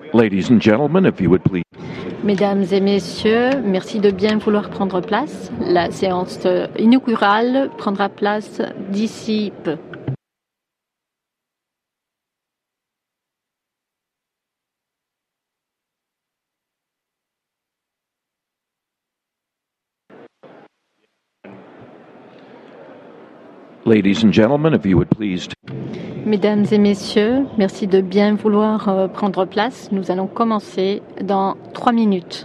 Ladies and gentlemen, if you would please. Mesdames et messieurs, merci de bien vouloir prendre place. La séance inaugurale prendra place d'ici peu. Ladies and gentlemen, if you would please. Mesdames et messieurs, merci de bien vouloir prendre place. Nous allons commencer dans 3 minutes.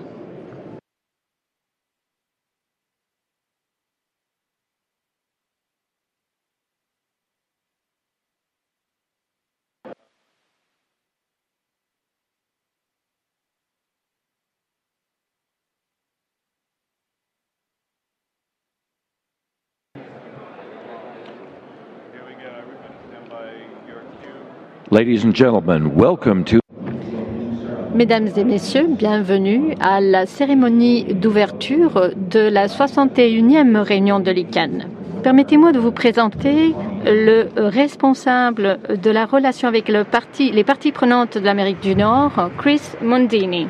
Ladies and gentlemen, welcome to. Mesdames et messieurs, bienvenue à la cérémonie d'ouverture de la 61e réunion de l'ICANN. Permettez-moi de vous présenter le responsable de la relation avec les parties prenantes de l'Amérique du Nord, Chris Mondini.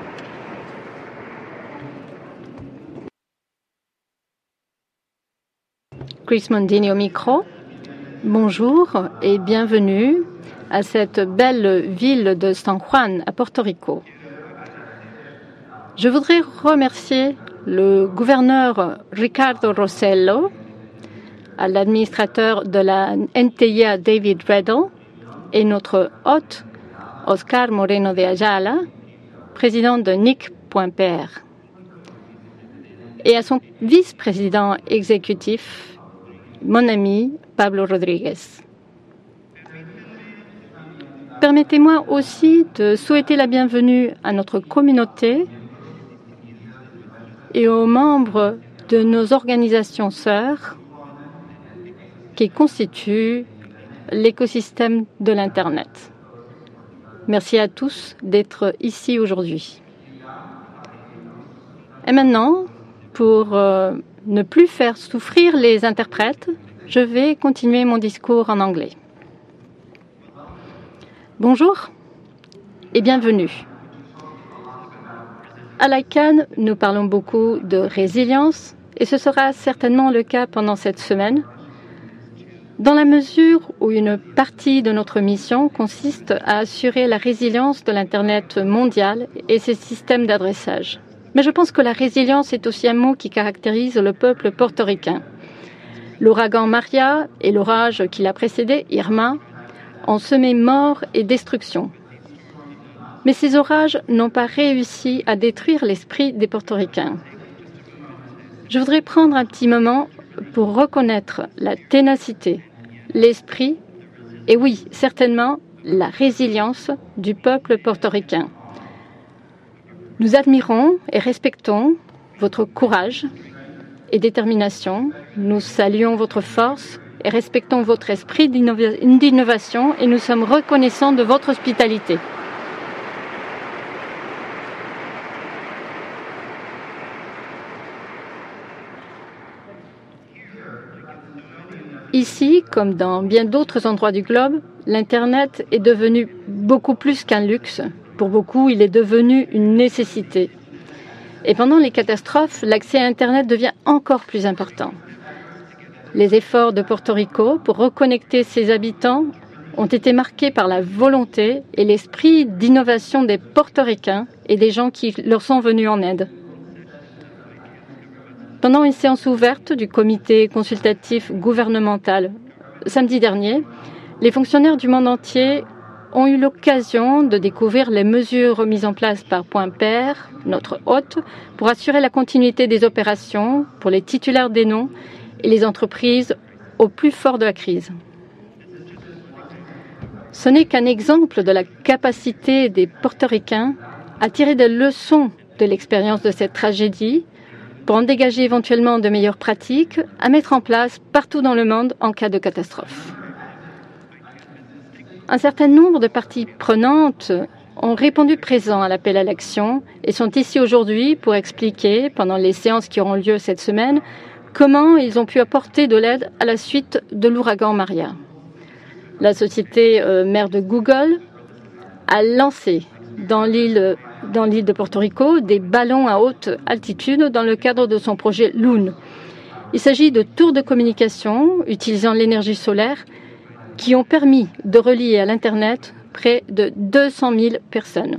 Chris Mondini au micro. Bonjour et bienvenue à cette belle ville de San Juan, à Porto Rico. Je voudrais remercier le gouverneur Ricardo Rossello, à l'administrateur de la NTIA David Reddle et notre hôte Oscar Moreno de Ayala, président de NIC.pr, et à son vice-président exécutif, mon ami Pablo Rodriguez. Permettez-moi aussi de souhaiter la bienvenue à notre communauté et aux membres de nos organisations sœurs qui constituent l'écosystème de l'Internet. Merci à tous d'être ici aujourd'hui. Et maintenant, pour ne plus faire souffrir les interprètes, je vais continuer mon discours en anglais. Bonjour et bienvenue. À l'ICANN, nous parlons beaucoup de résilience et ce sera certainement le cas pendant cette semaine, dans la mesure où une partie de notre mission consiste à assurer la résilience de l'Internet mondial et ses systèmes d'adressage. Mais je pense que la résilience est aussi un mot qui caractérise le peuple portoricain. L'ouragan Maria et l'orage qui l'a précédé, Irma, ont semé mort et destruction. Mais ces orages n'ont pas réussi à détruire l'esprit des Portoricains. Je voudrais prendre un petit moment pour reconnaître la ténacité, l'esprit et oui, certainement, la résilience du peuple portoricain. Nous admirons et respectons votre courage et détermination. Nous saluons votre force et respectons votre esprit d'innovation et nous sommes reconnaissants de votre hospitalité. Ici, comme dans bien d'autres endroits du globe, l'Internet est devenu beaucoup plus qu'un luxe. Pour beaucoup, il est devenu une nécessité. Et pendant les catastrophes, l'accès à Internet devient encore plus important. Les efforts de Porto Rico pour reconnecter ses habitants ont été marqués par la volonté et l'esprit d'innovation des Portoricains et des gens qui leur sont venus en aide. Pendant une séance ouverte du comité consultatif gouvernemental samedi dernier, les fonctionnaires du monde entier ont eu l'occasion de découvrir les mesures mises en place par .pr, notre hôte, pour assurer la continuité des opérations pour les titulaires des noms et les entreprises au plus fort de la crise. Ce n'est qu'un exemple de la capacité des Portoricains à tirer des leçons de l'expérience de cette tragédie pour en dégager éventuellement de meilleures pratiques à mettre en place partout dans le monde en cas de catastrophe. Un certain nombre de parties prenantes ont répondu présent à l'appel à l'action et sont ici aujourd'hui pour expliquer, pendant les séances qui auront lieu cette semaine, comment ils ont pu apporter de l'aide à la suite de l'ouragan Maria. La société mère de Google a lancé dans l'île de Porto Rico des ballons à haute altitude dans le cadre de son projet Loon. Il s'agit de tours de communication utilisant l'énergie solaire qui ont permis de relier à l'Internet près de 200 000 personnes.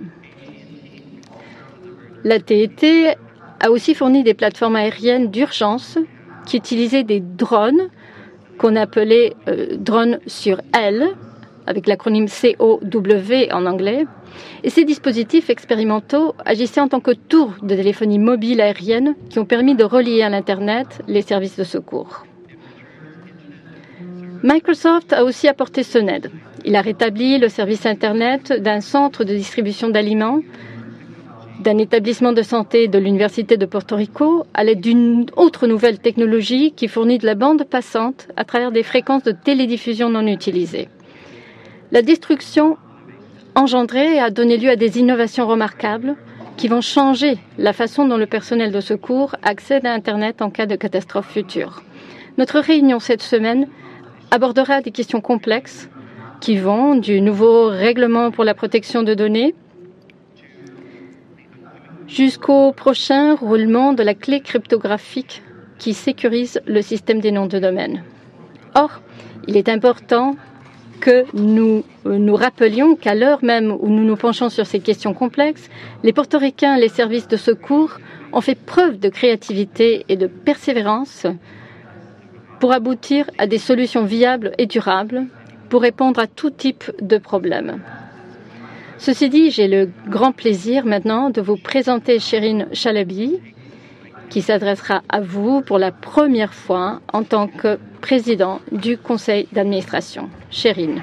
La TET a aussi fourni des plateformes aériennes d'urgence qui utilisaient des drones qu'on appelait drones sur aile, avec l'acronyme COW en anglais. Et ces dispositifs expérimentaux agissaient en tant que tours de téléphonie mobile aérienne qui ont permis de relier à l'Internet les services de secours. Microsoft a aussi apporté son aide. Il a rétabli le service Internet d'un centre de distribution d'aliments, d'un établissement de santé de l'Université de Porto Rico à l'aide d'une autre nouvelle technologie qui fournit de la bande passante à travers des fréquences de télédiffusion non utilisées. La destruction engendrée a donné lieu à des innovations remarquables qui vont changer la façon dont le personnel de secours accède à Internet en cas de catastrophe future. Notre réunion cette semaine abordera des questions complexes qui vont du nouveau règlement pour la protection de données jusqu'au prochain roulement de la clé cryptographique qui sécurise le système des noms de domaine. Or, il est important que nous nous rappelions qu'à l'heure même où nous nous penchons sur ces questions complexes, les Portoricains et les services de secours ont fait preuve de créativité et de persévérance pour aboutir à des solutions viables et durables pour répondre à tout type de problèmes. Ceci dit, j'ai le grand plaisir maintenant de vous présenter Sherin Chalabi, qui s'adressera à vous pour la première fois en tant que président du conseil d'administration. Sherin.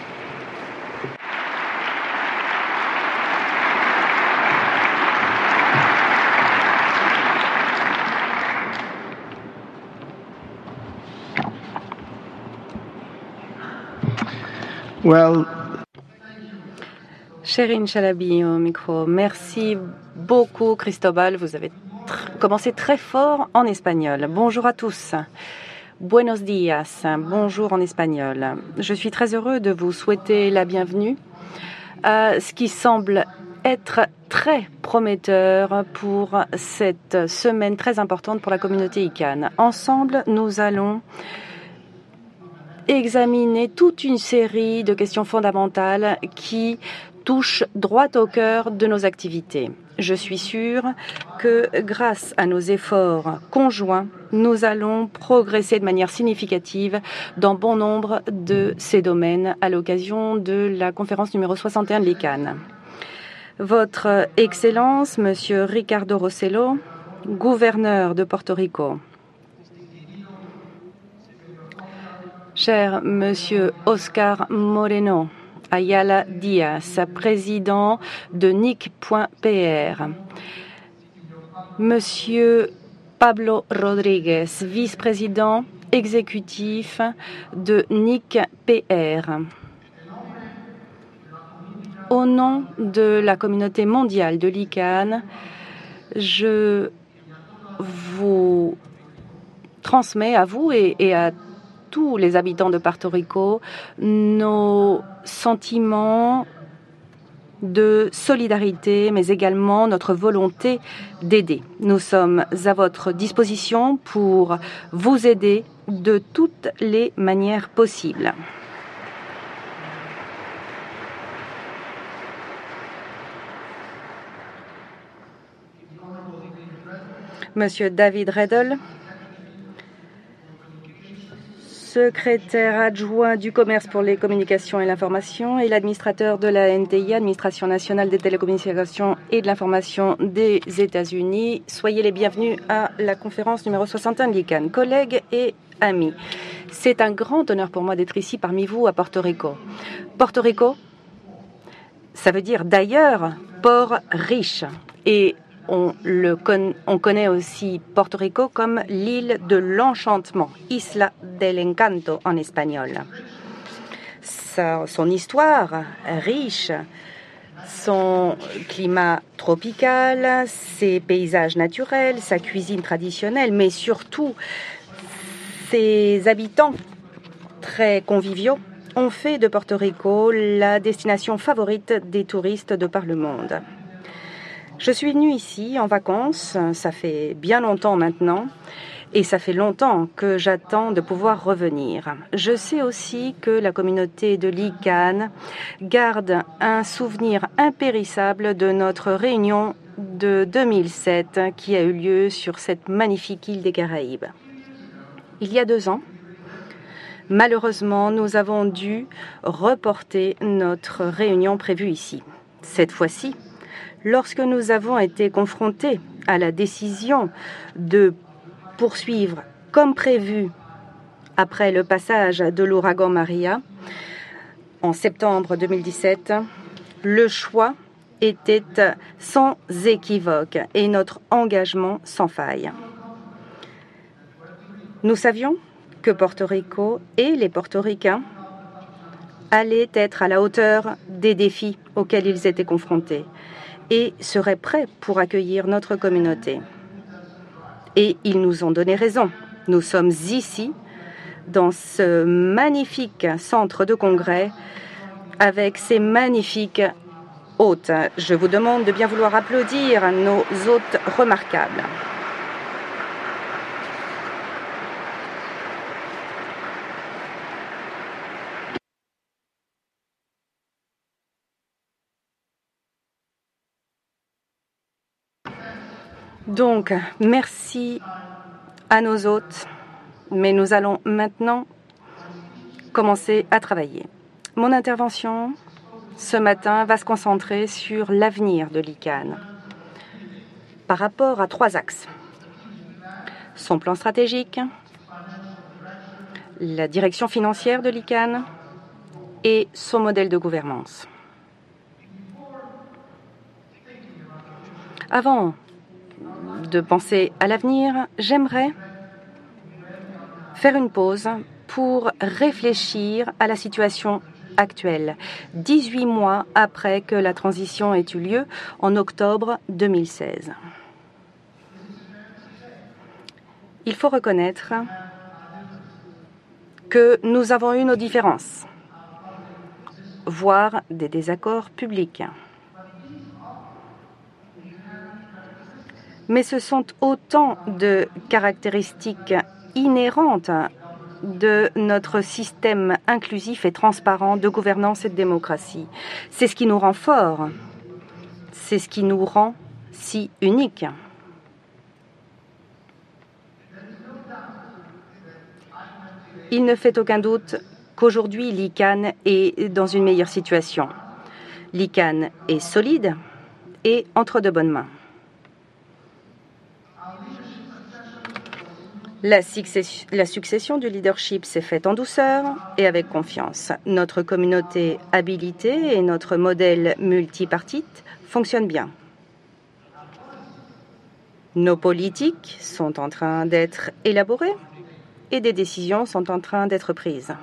Sherin Chalabi au micro. Merci beaucoup, Cristobal. Vous avez commencé très fort en espagnol. Bonjour à tous. Buenos días. Bonjour en espagnol. Je suis très heureux de vous souhaiter la bienvenue à ce qui semble être très prometteur pour cette semaine très importante pour la communauté ICANN. Ensemble, nous allons examiner toute une série de questions fondamentales qui touchent droit au cœur de nos activités. Je suis sûre que grâce à nos efforts conjoints, nous allons progresser de manière significative dans bon nombre de ces domaines à l'occasion de la conférence numéro 61 de l'ICANN. Votre Excellence, Monsieur Ricardo Rossello, gouverneur de Porto Rico, cher Monsieur Oscar Moreno Ayala Diaz, président de NIC.PR, Monsieur Pablo Rodriguez, vice-président exécutif de NIC.PR. Au nom de la communauté mondiale de l'ICANN, je vous transmets à vous et à tous les habitants de Porto Rico nos sentiments de solidarité, mais également notre volonté d'aider. Nous sommes à votre disposition pour vous aider de toutes les manières possibles. Monsieur David Redl, secrétaire adjoint du commerce pour les communications et l'information et l'administrateur de la NTI, Administration nationale des télécommunications et de l'information des États-Unis. Soyez les bienvenus à la conférence numéro 61 de l'ICANN. Collègues et amis, c'est un grand honneur pour moi d'être ici parmi vous à Porto Rico. Porto Rico, ça veut dire d'ailleurs port riche. Et on connaît aussi Porto Rico comme l'île de l'enchantement, Isla del Encanto en espagnol. Son histoire riche, son climat tropical, ses paysages naturels, sa cuisine traditionnelle, mais surtout ses habitants très conviviaux ont fait de Porto Rico la destination favorite des touristes de par le monde. Je suis venue ici en vacances, ça fait bien longtemps maintenant, et ça fait longtemps que j'attends de pouvoir revenir. Je sais aussi que la communauté de l'ICANN garde un souvenir impérissable de notre réunion de 2007 qui a eu lieu sur cette magnifique île des Caraïbes. Il y a 2 ans, malheureusement, nous avons dû reporter notre réunion prévue ici. Cette fois-ci, lorsque nous avons été confrontés à la décision de poursuivre comme prévu après le passage de l'ouragan Maria en septembre 2017, le choix était sans équivoque et notre engagement sans faille. Nous savions que Porto Rico et les Portoricains allaient être à la hauteur des défis auxquels ils étaient confrontés et seraient prêts pour accueillir notre communauté. Et ils nous ont donné raison. Nous sommes ici, dans ce magnifique centre de congrès, avec ces magnifiques hôtes. Je vous demande de bien vouloir applaudir nos hôtes remarquables. Donc, merci à nos hôtes, mais nous allons maintenant commencer à travailler. Mon intervention ce matin va se concentrer sur l'avenir de l'ICANN par rapport à 3 axes. Son plan stratégique, la direction financière de l'ICANN et son modèle de gouvernance. Avant de penser à l'avenir, j'aimerais faire une pause pour réfléchir à la situation actuelle, 18 mois après que la transition ait eu lieu en octobre 2016. Il faut reconnaître que nous avons eu nos différences, voire des désaccords publics. Mais ce sont autant de caractéristiques inhérentes de notre système inclusif et transparent de gouvernance et de démocratie. C'est ce qui nous rend forts. C'est ce qui nous rend si uniques. Il ne fait aucun doute qu'aujourd'hui, l'ICANN est dans une meilleure situation. L'ICANN est solide et entre de bonnes mains. La succession du leadership s'est faite en douceur et avec confiance. Notre communauté habilitée et notre modèle multipartite fonctionnent bien. Nos politiques sont en train d'être élaborées et des décisions sont en train d'être prises.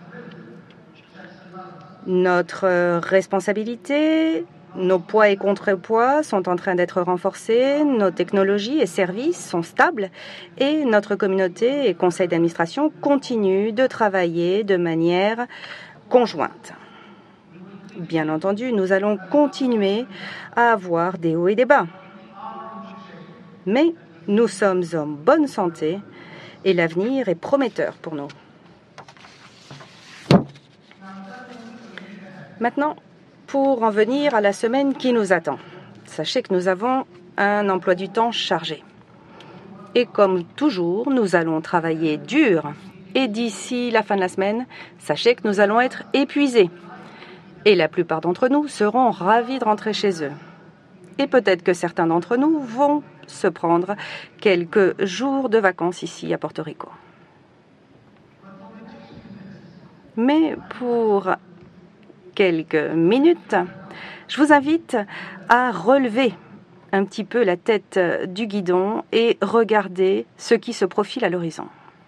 Notre responsabilité, nos poids et contrepoids sont en train d'être renforcés, nos technologies et services sont stables et notre communauté et conseil d'administration continuent de travailler de manière conjointe. Bien entendu, nous allons continuer à avoir des hauts et des bas. Mais nous sommes en bonne santé et l'avenir est prometteur pour nous. Maintenant, pour en venir à la semaine qui nous attend. Sachez que nous avons un emploi du temps chargé. Et comme toujours, nous allons travailler dur. Et d'ici la fin de la semaine, sachez que nous allons être épuisés. Et la plupart d'entre nous seront ravis de rentrer chez eux. Et peut-être que certains d'entre nous vont se prendre quelques jours de vacances ici à Porto Rico. Mais pour quelques minutes, je vous invite à relever un petit peu la tête du guidon et regarder ce qui se profile à l'horizon.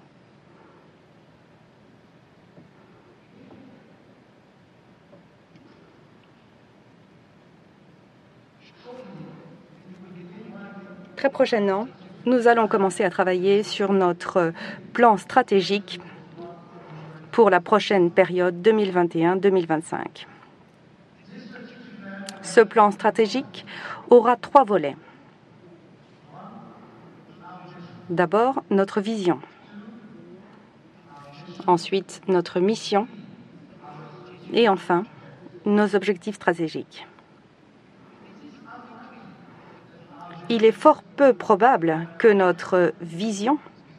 Très prochainement, nous allons commencer à travailler sur notre plan stratégique pour la prochaine période 2021-2025. Ce plan stratégique aura 3 volets. D'abord, notre vision. Ensuite, notre mission. Et enfin, nos objectifs stratégiques. Il est fort peu probable que notre vision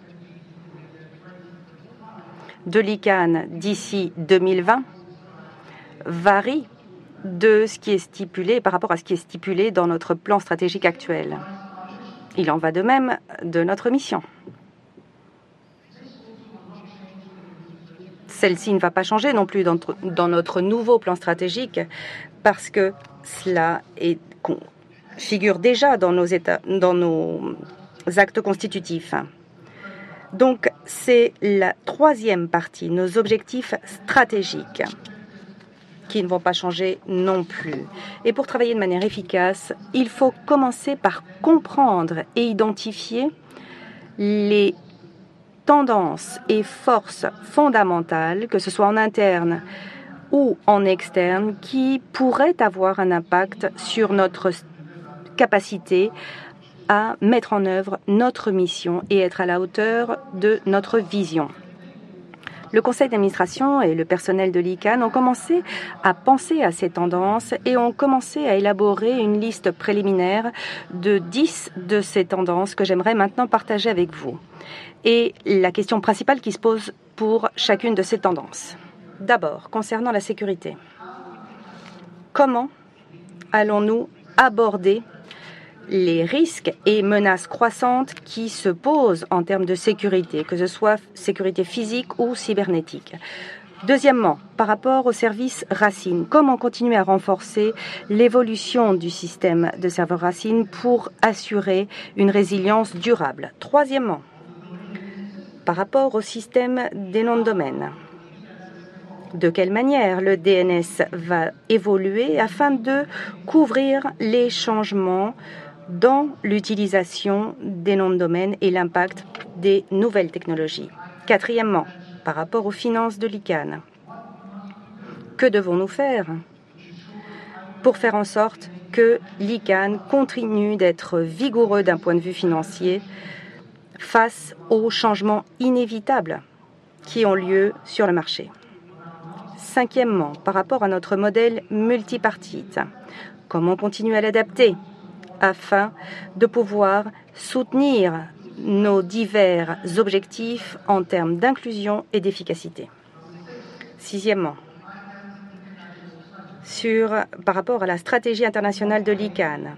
de l'ICANN d'ici 2020 varie de ce qui est stipulé par rapport à ce qui est stipulé dans notre plan stratégique actuel. Il en va de même de notre mission. Celle-ci ne va pas changer non plus dans notre nouveau plan stratégique parce que cela figure déjà dans nos actes constitutifs. Donc, c'est la 3e partie, nos objectifs stratégiques, qui ne vont pas changer non plus. Et pour travailler de manière efficace, il faut commencer par comprendre et identifier les tendances et forces fondamentales, que ce soit en interne ou en externe, qui pourraient avoir un impact sur notre capacité à mettre en œuvre notre mission et être à la hauteur de notre vision. Le conseil d'administration et le personnel de l'ICANN ont commencé à penser à ces tendances et ont commencé à élaborer une liste préliminaire de 10 de ces tendances que j'aimerais maintenant partager avec vous. Et la question principale qui se pose pour chacune de ces tendances. D'abord, concernant la sécurité. Comment allons-nous aborder les risques et menaces croissantes qui se posent en termes de sécurité, que ce soit sécurité physique ou cybernétique? Deuxièmement, par rapport au service Racine, comment continuer à renforcer l'évolution du système de serveurs Racine pour assurer une résilience durable? Troisièmement, par rapport au système des noms de domaine, de quelle manière le DNS va évoluer afin de couvrir les changements dans l'utilisation des noms de domaine et l'impact des nouvelles technologies. Quatrièmement, par rapport aux finances de l'ICANN, que devons-nous faire pour faire en sorte que l'ICANN continue d'être vigoureux d'un point de vue financier face aux changements inévitables qui ont lieu sur le marché? Cinquièmement, par rapport à notre modèle multipartite, comment continuer à l'adapter afin de pouvoir soutenir nos divers objectifs en termes d'inclusion et d'efficacité. Sixièmement, par rapport à la stratégie internationale de l'ICANN,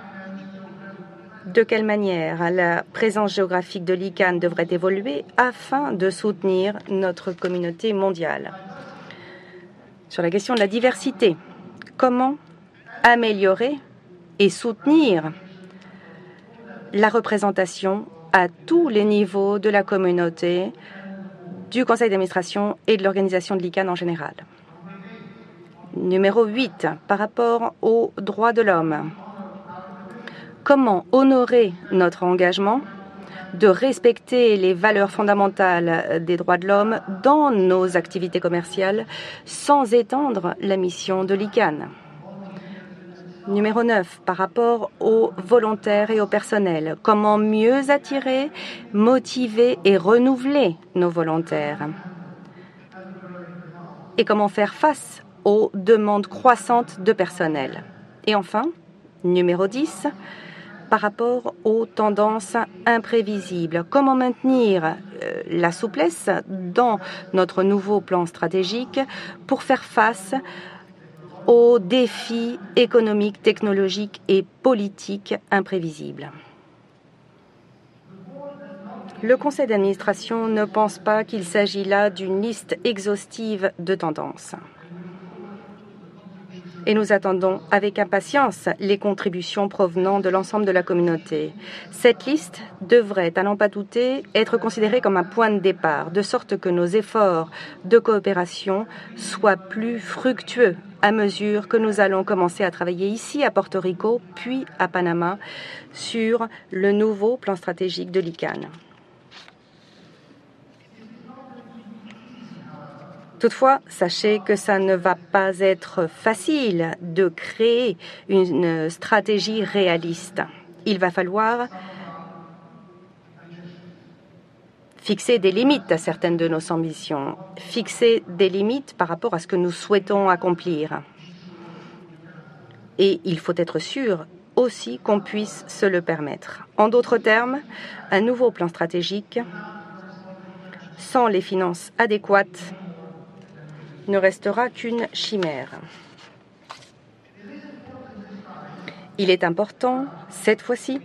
de quelle manière la présence géographique de l'ICANN devrait évoluer afin de soutenir notre communauté mondiale. Sur la question de la diversité, comment améliorer et soutenir la représentation à tous les niveaux de la communauté, du conseil d'administration et de l'organisation de l'ICANN en général. Numéro 8, par rapport aux droits de l'homme. Comment honorer notre engagement de respecter les valeurs fondamentales des droits de l'homme dans nos activités commerciales sans étendre la mission de l'ICANN? Numéro 9, par rapport aux volontaires et au personnel. Comment mieux attirer, motiver et renouveler nos volontaires? Et comment faire face aux demandes croissantes de personnel? Et enfin, numéro 10, par rapport aux tendances imprévisibles. Comment maintenir la souplesse dans notre nouveau plan stratégique pour faire face aux défis économiques, technologiques et politiques imprévisibles? Le conseil d'administration ne pense pas qu'il s'agit là d'une liste exhaustive de tendances. Et nous attendons avec impatience les contributions provenant de l'ensemble de la communauté. Cette liste devrait, à n'en pas douter, être considérée comme un point de départ, de sorte que nos efforts de coopération soient plus fructueux à mesure que nous allons commencer à travailler ici à Porto Rico, puis à Panama, sur le nouveau plan stratégique de l'ICANN. Toutefois, sachez que ça ne va pas être facile de créer une stratégie réaliste. Il va falloir fixer des limites à certaines de nos ambitions, fixer des limites par rapport à ce que nous souhaitons accomplir. Et il faut être sûr aussi qu'on puisse se le permettre. En d'autres termes, un nouveau plan stratégique, sans les finances adéquates, ne restera qu'une chimère. Il est important, cette fois-ci,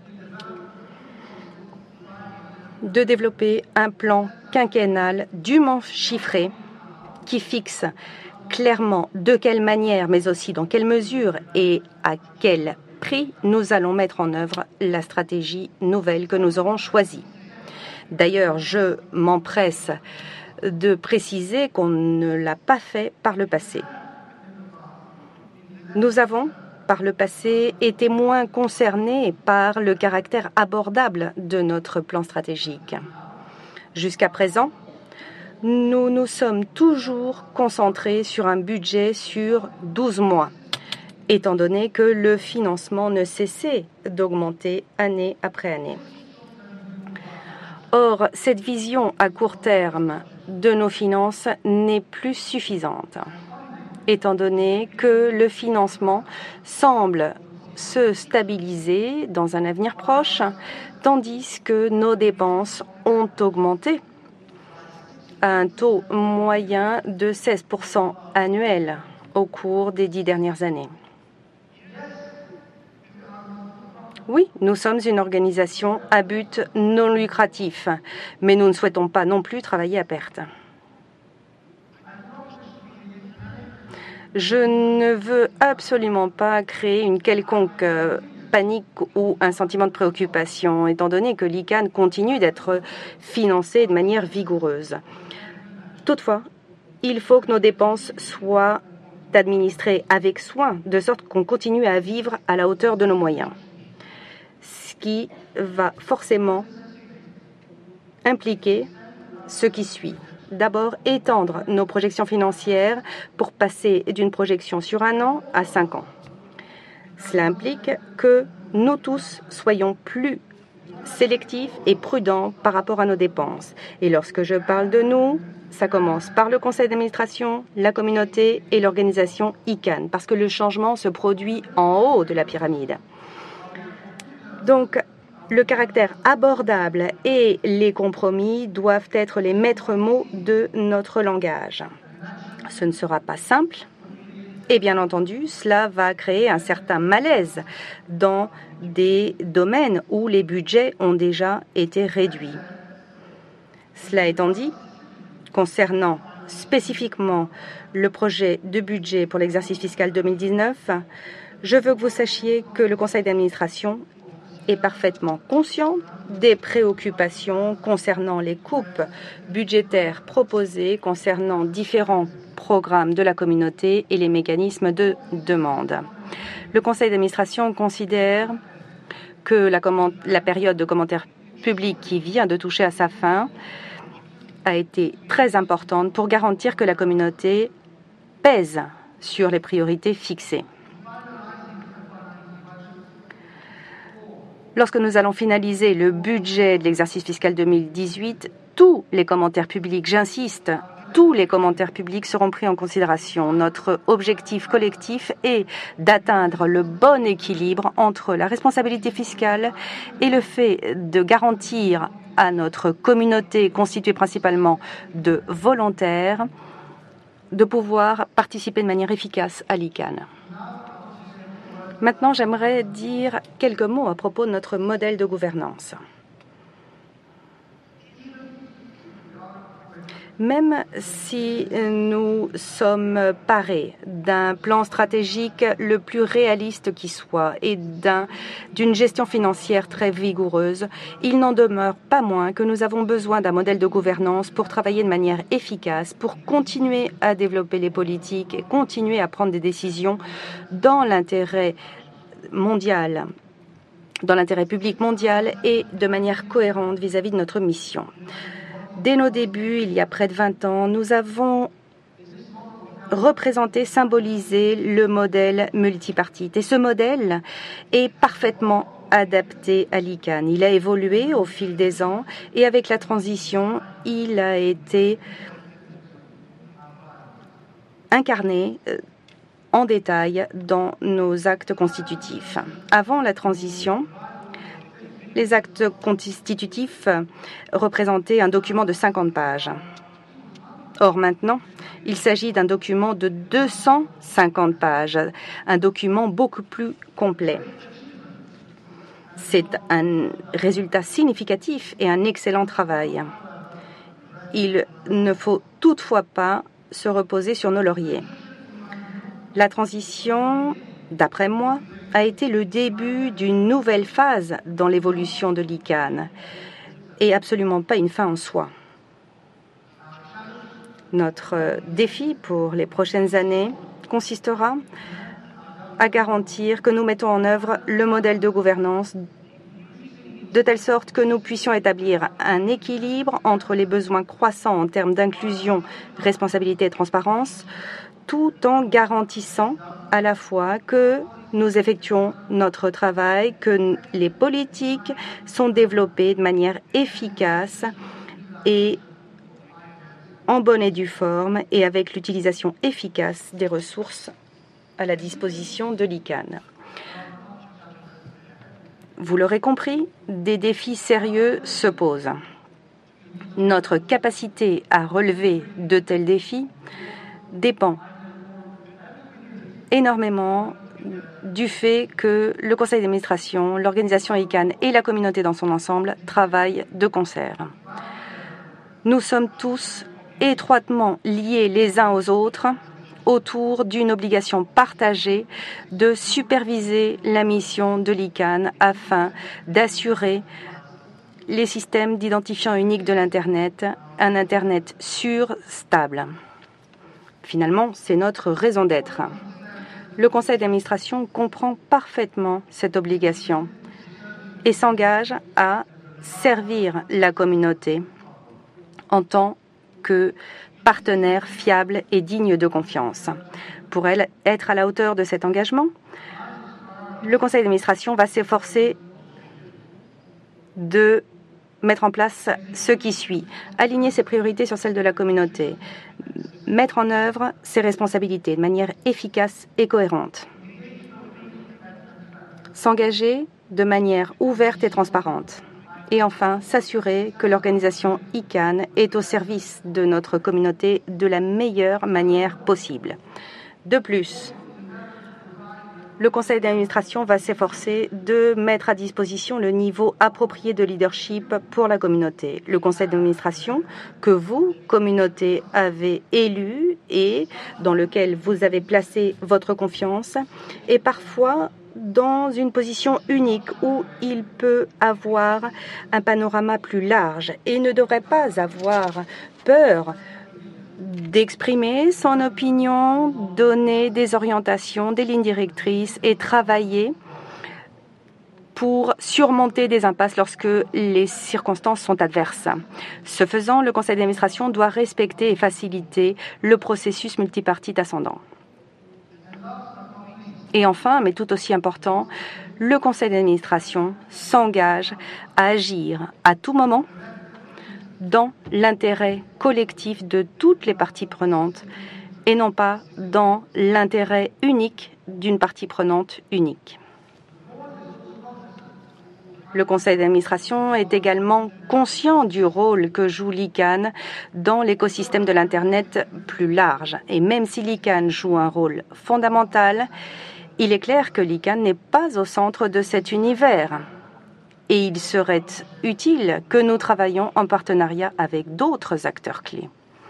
de développer un plan quinquennal dûment chiffré qui fixe clairement de quelle manière, mais aussi dans quelle mesure et à quel prix nous allons mettre en œuvre la stratégie nouvelle que nous aurons choisie. D'ailleurs, je m'empresse de préciser qu'on ne l'a pas fait par le passé. Nous avons, par le passé, été moins concernés par le caractère abordable de notre plan stratégique. Jusqu'à présent, nous nous sommes toujours concentrés sur un budget sur 12 mois, étant donné que le financement ne cessait d'augmenter année après année. Or, cette vision à court terme de nos finances n'est plus suffisante, étant donné que le financement semble se stabiliser dans un avenir proche, tandis que nos dépenses ont augmenté à un taux moyen de 16% annuel au cours des 10 dernières années. Oui, nous sommes une organisation à but non lucratif, mais nous ne souhaitons pas non plus travailler à perte. Je ne veux absolument pas créer une quelconque panique ou un sentiment de préoccupation, étant donné que l'ICANN continue d'être financée de manière vigoureuse. Toutefois, il faut que nos dépenses soient administrées avec soin, de sorte qu'on continue à vivre à la hauteur de nos moyens. Ce qui va forcément impliquer ce qui suit. D'abord, étendre nos projections financières pour passer d'une projection sur 1 an à 5 ans. Cela implique que nous tous soyons plus sélectifs et prudents par rapport à nos dépenses. Et lorsque je parle de nous, ça commence par le conseil d'administration, la communauté et l'organisation ICANN, parce que le changement se produit en haut de la pyramide. Donc, le caractère abordable et les compromis doivent être les maîtres mots de notre langage. Ce ne sera pas simple et bien entendu, cela va créer un certain malaise dans des domaines où les budgets ont déjà été réduits. Cela étant dit, concernant spécifiquement le projet de budget pour l'exercice fiscal 2019, je veux que vous sachiez que le conseil d'administration est parfaitement conscient des préoccupations concernant les coupes budgétaires proposées concernant différents programmes de la communauté et les mécanismes de demande. Le conseil d'administration considère que la période de commentaires publics qui vient de toucher à sa fin a été très importante pour garantir que la communauté pèse sur les priorités fixées. Lorsque nous allons finaliser le budget de l'exercice fiscal 2018, tous les commentaires publics, j'insiste, tous les commentaires publics seront pris en considération. Notre objectif collectif est d'atteindre le bon équilibre entre la responsabilité fiscale et le fait de garantir à notre communauté constituée principalement de volontaires de pouvoir participer de manière efficace à l'ICANN. Maintenant, j'aimerais dire quelques mots à propos de notre modèle de gouvernance. Même si nous sommes parés d'un plan stratégique le plus réaliste qui soit et d'une gestion financière très vigoureuse, il n'en demeure pas moins que nous avons besoin d'un modèle de gouvernance pour travailler de manière efficace, pour continuer à développer les politiques et continuer à prendre des décisions dans l'intérêt mondial, dans l'intérêt public mondial et de manière cohérente vis-à-vis de notre mission. Dès nos débuts, il y a près de 20 ans, nous avons représenter, symboliser le modèle multipartite. Et ce modèle est parfaitement adapté à l'ICANN. Il a évolué au fil des ans et avec la transition, il a été incarné en détail dans nos actes constitutifs. Avant la transition, les actes constitutifs représentaient un document de 50 pages. Or, maintenant, il s'agit d'un document de 250 pages, un document beaucoup plus complet. C'est un résultat significatif et un excellent travail. Il ne faut toutefois pas se reposer sur nos lauriers. La transition, d'après moi, a été le début d'une nouvelle phase dans l'évolution de l'ICANN et absolument pas une fin en soi. Notre défi pour les prochaines années consistera à garantir que nous mettons en œuvre le modèle de gouvernance de telle sorte que nous puissions établir un équilibre entre les besoins croissants en termes d'inclusion, responsabilité et transparence, tout en garantissant à la fois que nous effectuons notre travail, que les politiques sont développées de manière efficace et en bonne et due forme et avec l'utilisation efficace des ressources à la disposition de l'ICANN. Vous l'aurez compris, des défis sérieux se posent. Notre capacité à relever de tels défis dépend énormément du fait que le conseil d'administration, l'organisation ICANN et la communauté dans son ensemble travaillent de concert. Nous sommes tous étroitement liés les uns aux autres autour d'une obligation partagée de superviser la mission de l'ICANN afin d'assurer les systèmes d'identifiant unique de l'Internet, un Internet sûr, stable. Finalement, c'est notre raison d'être. Le conseil d'administration comprend parfaitement cette obligation et s'engage à servir la communauté en tant que partenaire fiable et digne de confiance. Pour elle être à la hauteur de cet engagement, le conseil d'administration va s'efforcer de mettre en place ce qui suit. Aligner ses priorités sur celles de la communauté. Mettre en œuvre ses responsabilités de manière efficace et cohérente. S'engager de manière ouverte et transparente. Et enfin, s'assurer que l'organisation ICANN est au service de notre communauté de la meilleure manière possible. De plus, le conseil d'administration va s'efforcer de mettre à disposition le niveau approprié de leadership pour la communauté. Le conseil d'administration que vous, communauté, avez élu et dans lequel vous avez placé votre confiance est parfois dans une position unique où il peut avoir un panorama plus large et ne devrait pas avoir peur d'exprimer son opinion, donner des orientations, des lignes directrices et travailler pour surmonter des impasses lorsque les circonstances sont adverses. Ce faisant, le conseil d'administration doit respecter et faciliter le processus multipartite ascendant. Et enfin, mais tout aussi important, le conseil d'administration s'engage à agir à tout moment dans l'intérêt collectif de toutes les parties prenantes et non pas dans l'intérêt unique d'une partie prenante unique. Le conseil d'administration est également conscient du rôle que joue l'ICANN dans l'écosystème de l'Internet plus large. Et même si l'ICANN joue un rôle fondamental, il est clair que l'ICANN n'est pas au centre de cet univers. Et il serait utile que nous travaillions en partenariat avec d'autres acteurs clés.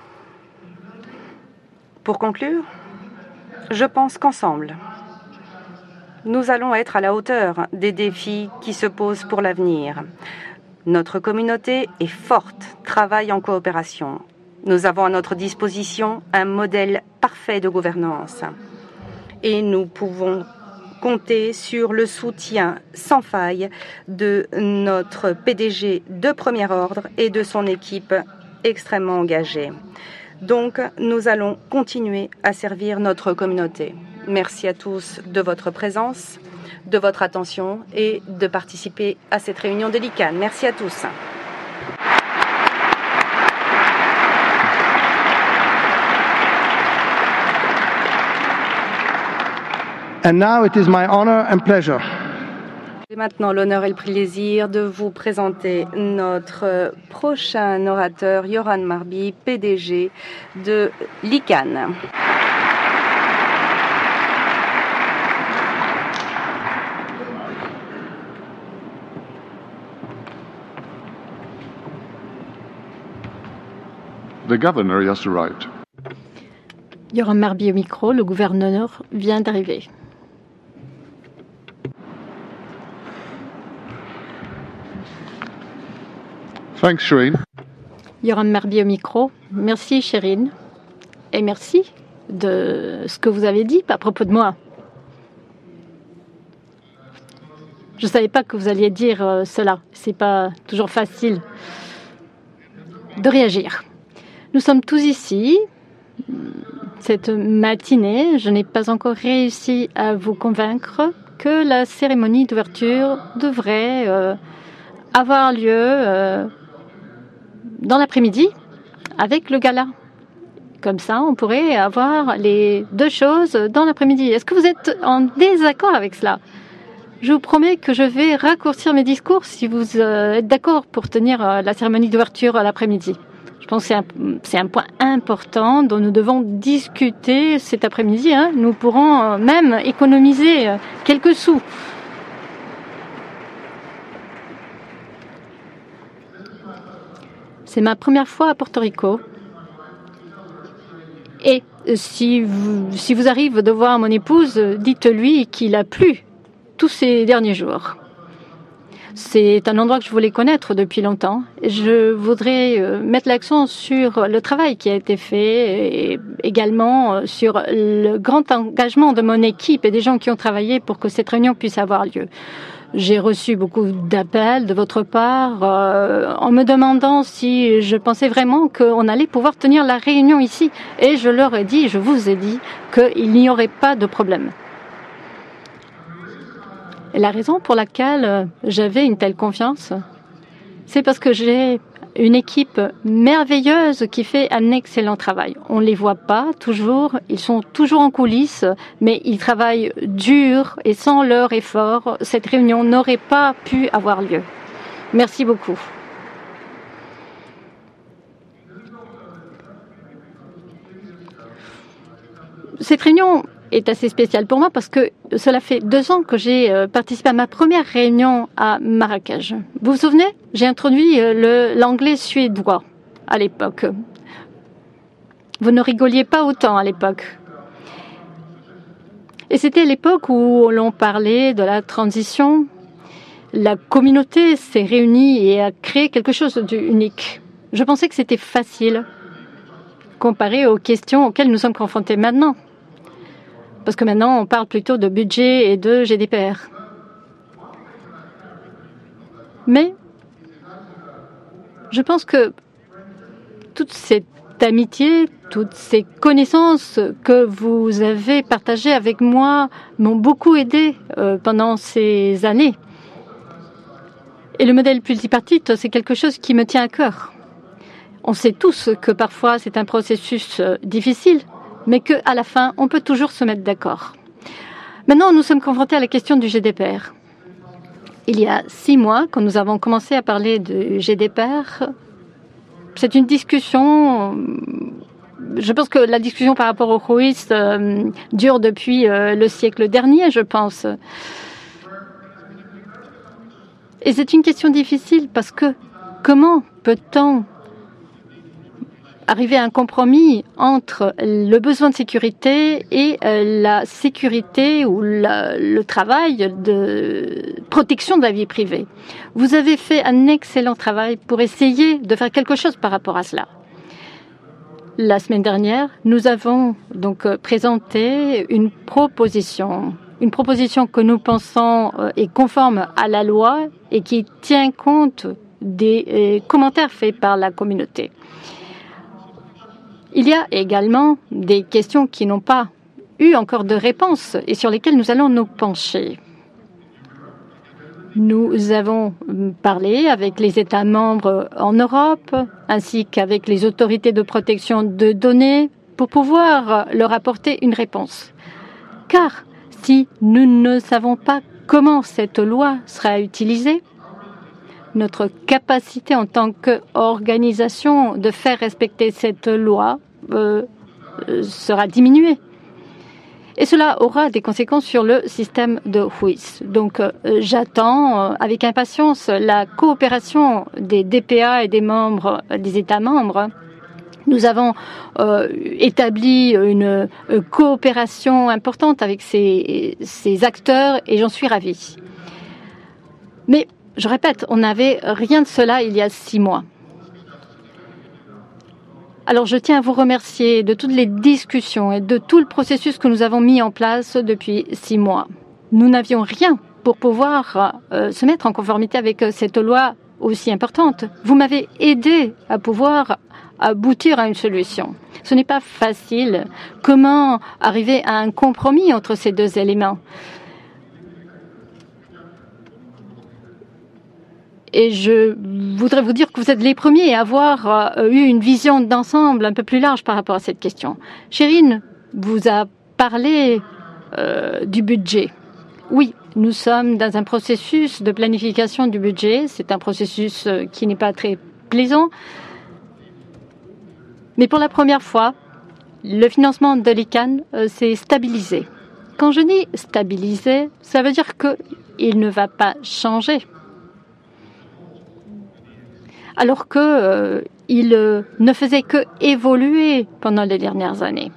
Pour conclure, je pense qu'ensemble, nous allons être à la hauteur des défis qui se posent pour l'avenir. Notre communauté est forte, travaille en coopération. Nous avons à notre disposition un modèle parfait de gouvernance. Et nous pouvons compter sur le soutien sans faille de notre PDG de premier ordre et de son équipe extrêmement engagée. Donc, nous allons continuer à servir notre communauté. Merci à tous de votre présence, de votre attention et de participer à cette réunion de l'ICANN. Merci à tous. And now it is my honor and pleasure Et maintenant, l'honneur et le plaisir de vous présenter notre prochain orateur, Yoran Marby, PDG de l'ICANN. The governor has arrived. Yoran Marby au micro, le gouverneur vient d'arriver. Thanks, Shireen. Yoran Marby au micro. Merci, Shireen. Et merci de ce que vous avez dit à propos de moi. Je ne savais pas que vous alliez dire cela. C'est pas toujours facile de réagir. Nous sommes tous ici. Cette matinée, je n'ai pas encore réussi à vous convaincre que la cérémonie d'ouverture devrait avoir lieu dans l'après-midi avec le gala. Comme ça, on pourrait avoir les deux choses dans l'après-midi. Est-ce que vous êtes en désaccord avec cela? Je vous promets que je vais raccourcir mes discours si vous êtes d'accord pour tenir la cérémonie d'ouverture à l'après-midi. Je pense que c'est un point important dont nous devons discuter cet après-midi. Nous pourrons même économiser quelques sous. C'est ma première fois à Porto Rico. Et si vous arrive de voir mon épouse, dites-lui qu'il a plu tous ces derniers jours. C'est un endroit que je voulais connaître depuis longtemps. Je voudrais mettre l'accent sur le travail qui a été fait et également sur le grand engagement de mon équipe et des gens qui ont travaillé pour que cette réunion puisse avoir lieu. J'ai reçu beaucoup d'appels de votre part en me demandant si je pensais vraiment qu'on allait pouvoir tenir la réunion ici. Et je leur ai dit, je vous ai dit, qu'il n'y aurait pas de problème. Et la raison pour laquelle j'avais une telle confiance, c'est parce que j'ai une équipe merveilleuse qui fait un excellent travail. On ne les voit pas toujours, ils sont toujours en coulisses, mais ils travaillent dur et sans leur effort, cette réunion n'aurait pas pu avoir lieu. Merci beaucoup. Cette réunion est assez spéciale pour moi parce que cela fait 2 ans que j'ai participé à ma première réunion à Marrakech. Vous vous souvenez? J'ai introduit l'anglais suédois à l'époque. Vous ne rigoliez pas autant à l'époque. Et c'était l'époque où l'on parlait de la transition. La communauté s'est réunie et a créé quelque chose d'unique. Je pensais que c'était facile comparé aux questions auxquelles nous sommes confrontés maintenant. Parce que maintenant, on parle plutôt de budget et de GDPR. Mais je pense que toute cette amitié, toutes ces connaissances que vous avez partagées avec moi m'ont beaucoup aidé pendant ces années. Et le modèle multipartite, c'est quelque chose qui me tient à cœur. On sait tous que parfois c'est un processus difficile, mais qu'à la fin, on peut toujours se mettre d'accord. Maintenant, nous sommes confrontés à la question du GDPR. Il y a 6 mois, quand nous avons commencé à parler du GDPR, c'est une discussion. Je pense que la discussion par rapport au ROIS dure depuis le siècle dernier, je pense. Et c'est une question difficile parce que comment peut-on arriver à un compromis entre le besoin de sécurité et la sécurité ou le travail de protection de la vie privée. Vous avez fait un excellent travail pour essayer de faire quelque chose par rapport à cela. La semaine dernière, nous avons donc présenté une proposition que nous pensons est conforme à la loi et qui tient compte des commentaires faits par la communauté. Il y a également des questions qui n'ont pas eu encore de réponse et sur lesquelles nous allons nous pencher. Nous avons parlé avec les États membres en Europe ainsi qu'avec les autorités de protection de données pour pouvoir leur apporter une réponse. Car si nous ne savons pas comment cette loi sera utilisée, notre capacité en tant qu'organisation de faire respecter cette loi sera diminuée. Et cela aura des conséquences sur le système de WHOIS. Donc, j'attends avec impatience la coopération des DPA et des membres des États membres. Nous avons établi une coopération importante avec ces acteurs et j'en suis ravie. Mais, je répète, on n'avait rien de cela il y a 6 mois. Alors, je tiens à vous remercier de toutes les discussions et de tout le processus que nous avons mis en place depuis 6 mois. Nous n'avions rien pour pouvoir se mettre en conformité avec cette loi aussi importante. Vous m'avez aidé à pouvoir aboutir à une solution. Ce n'est pas facile. Comment arriver à un compromis entre ces deux éléments ? Et je voudrais vous dire que vous êtes les premiers à avoir eu une vision d'ensemble un peu plus large par rapport à cette question. Chérine vous a parlé du budget. Oui, nous sommes dans un processus de planification du budget. C'est un processus qui n'est pas très plaisant. Mais pour la première fois, le financement de l'ICANN s'est stabilisé. Quand je dis stabilisé, ça veut dire qu'il ne va pas changer. Alors qu'il ne faisait que évoluer pendant les dernières années.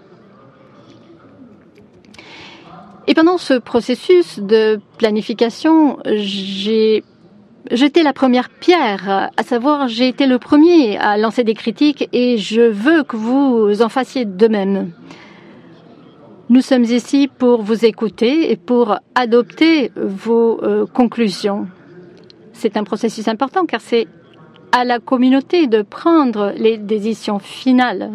Et pendant ce processus de planification, j'ai jeté la première pierre, à savoir j'ai été le premier à lancer des critiques et je veux que vous en fassiez de même. Nous sommes ici pour vous écouter et pour adopter vos conclusions. C'est un processus important car c'est à la communauté de prendre les décisions finales.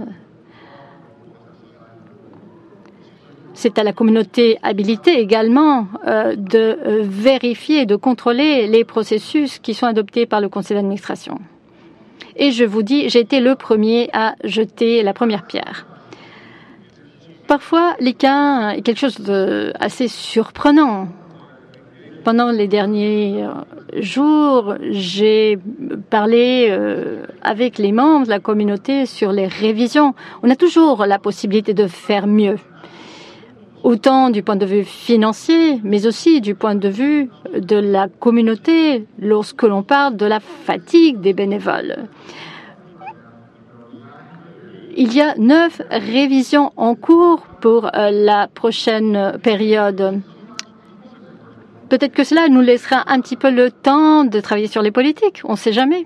C'est à la communauté habilitée également de vérifier, de contrôler les processus qui sont adoptés par le conseil d'administration. Et je vous dis, j'ai été le premier à jeter la première pierre. Parfois, l'ICANN est quelque chose d'assez surprenant. Pendant les derniers jours, j'ai parlé avec les membres de la communauté sur les révisions. On a toujours la possibilité de faire mieux, autant du point de vue financier, mais aussi du point de vue de la communauté lorsque l'on parle de la fatigue des bénévoles. Il y a 9 révisions en cours pour la prochaine période. Peut-être que cela nous laissera un petit peu le temps de travailler sur les politiques. On ne sait jamais.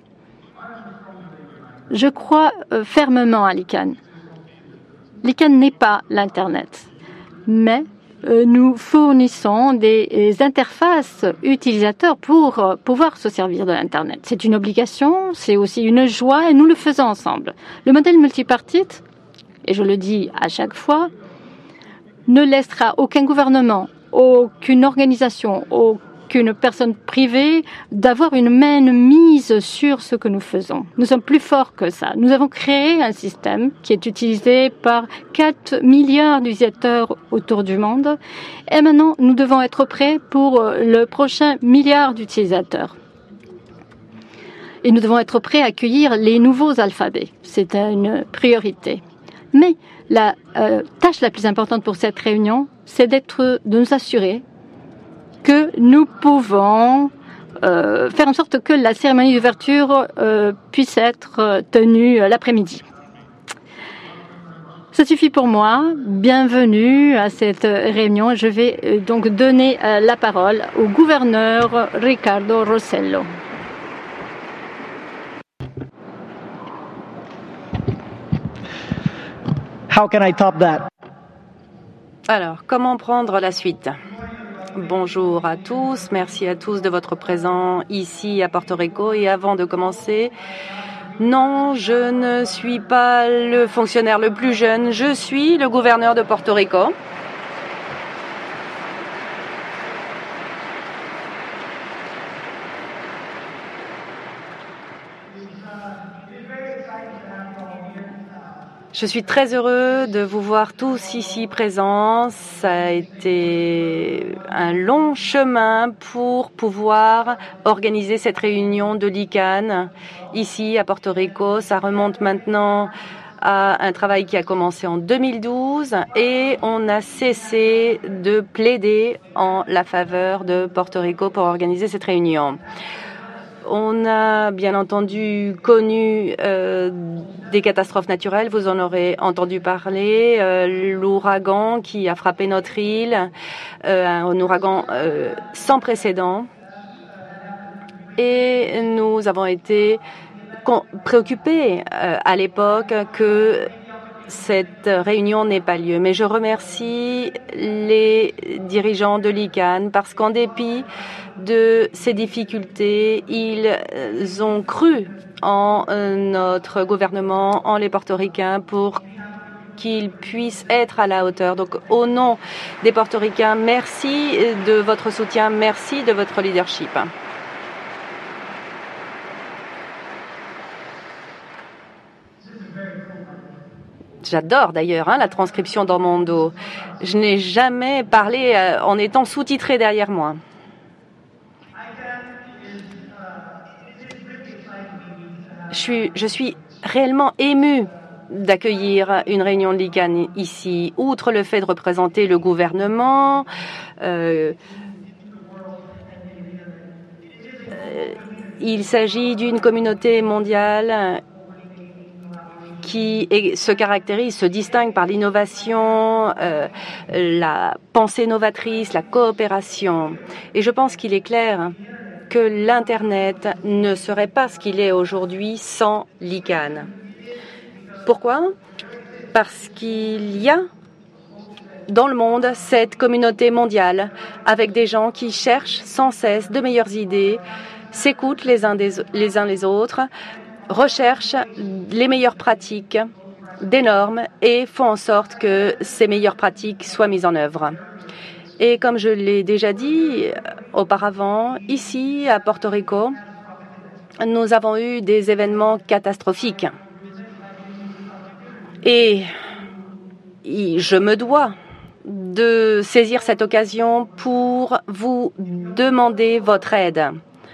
Je crois fermement à l'ICANN. L'ICANN n'est pas l'Internet, mais nous fournissons des interfaces utilisateurs pour pouvoir se servir de l'Internet. C'est une obligation, c'est aussi une joie et nous le faisons ensemble. Le modèle multipartite, et je le dis à chaque fois, ne laissera aucun gouvernement, aucune organisation, aucune personne privée d'avoir une mise sur ce que nous faisons. Nous sommes plus forts que ça. Nous avons créé un système qui est utilisé par 4 milliards d'utilisateurs autour du monde. Et maintenant, nous devons être prêts pour le prochain milliard d'utilisateurs. Et nous devons être prêts à accueillir les nouveaux alphabets. C'est une priorité. Mais la tâche la plus importante pour cette réunion, c'est de nous assurer que nous pouvons faire en sorte que la cérémonie d'ouverture puisse être tenue l'après-midi. Ça suffit pour moi. Bienvenue à cette réunion. Je vais donc donner la parole au gouverneur Ricardo Rossello. How can I top that? Alors, comment prendre la suite ? Bonjour à tous, merci à tous de votre présence ici à Porto Rico. Et avant de commencer, Non, je ne suis pas le fonctionnaire le plus jeune. Je suis le gouverneur de Porto Rico. Je suis très heureux de vous voir tous ici présents. Ça a été un long chemin pour pouvoir organiser cette réunion de l'ICANN ici à Porto Rico. Ça remonte maintenant à un travail qui a commencé en 2012 et on n'a cessé de plaider en la faveur de Porto Rico pour organiser cette réunion. On a bien entendu connu des catastrophes naturelles, vous en aurez entendu parler, l'ouragan qui a frappé notre île, un ouragan sans précédent. Et nous avons été préoccupés à l'époque que cette réunion n'ait pas lieu. Mais je remercie les dirigeants de l'ICANN parce qu'en dépit de ces difficultés, ils ont cru en notre gouvernement, en les portoricains, pour qu'ils puissent être à la hauteur. Donc, au nom des portoricains, merci de votre soutien, merci de votre leadership. J'adore d'ailleurs la transcription dans mon dos. Je n'ai jamais parlé en étant sous-titré derrière moi. Je suis réellement émue d'accueillir une réunion de l'ICANN ici. Outre le fait de représenter le gouvernement, il s'agit d'une communauté mondiale qui se caractérise, se distingue par l'innovation, la pensée novatrice, la coopération. Et je pense qu'il est clair que l'Internet ne serait pas ce qu'il est aujourd'hui sans l'ICANN. Pourquoi? Parce qu'il y a dans le monde cette communauté mondiale avec des gens qui cherchent sans cesse de meilleures idées, s'écoutent les uns les autres, recherchent les meilleures pratiques, des normes et font en sorte que ces meilleures pratiques soient mises en œuvre. Et comme je l'ai déjà dit auparavant, ici à Porto Rico, nous avons eu des événements catastrophiques. Et je me dois de saisir cette occasion pour vous demander votre aide.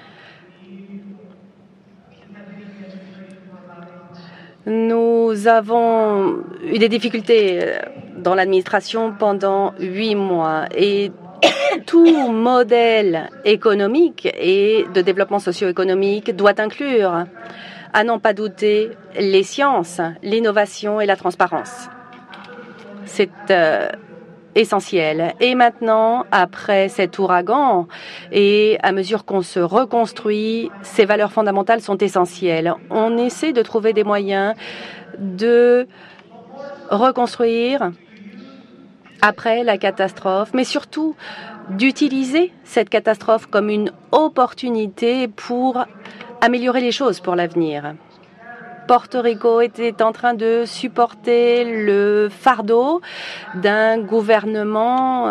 Nous avons eu des difficultés dans l'administration pendant 8 mois et tout modèle économique et de développement socio-économique doit inclure, à n'en pas douter, les sciences, l'innovation et la transparence. C'est essentiel. Et maintenant, après cet ouragan, et à mesure qu'on se reconstruit, ces valeurs fondamentales sont essentielles. On essaie de trouver des moyens de reconstruire après la catastrophe, mais surtout d'utiliser cette catastrophe comme une opportunité pour améliorer les choses pour l'avenir. Porto Rico était en train de supporter le fardeau d'un gouvernement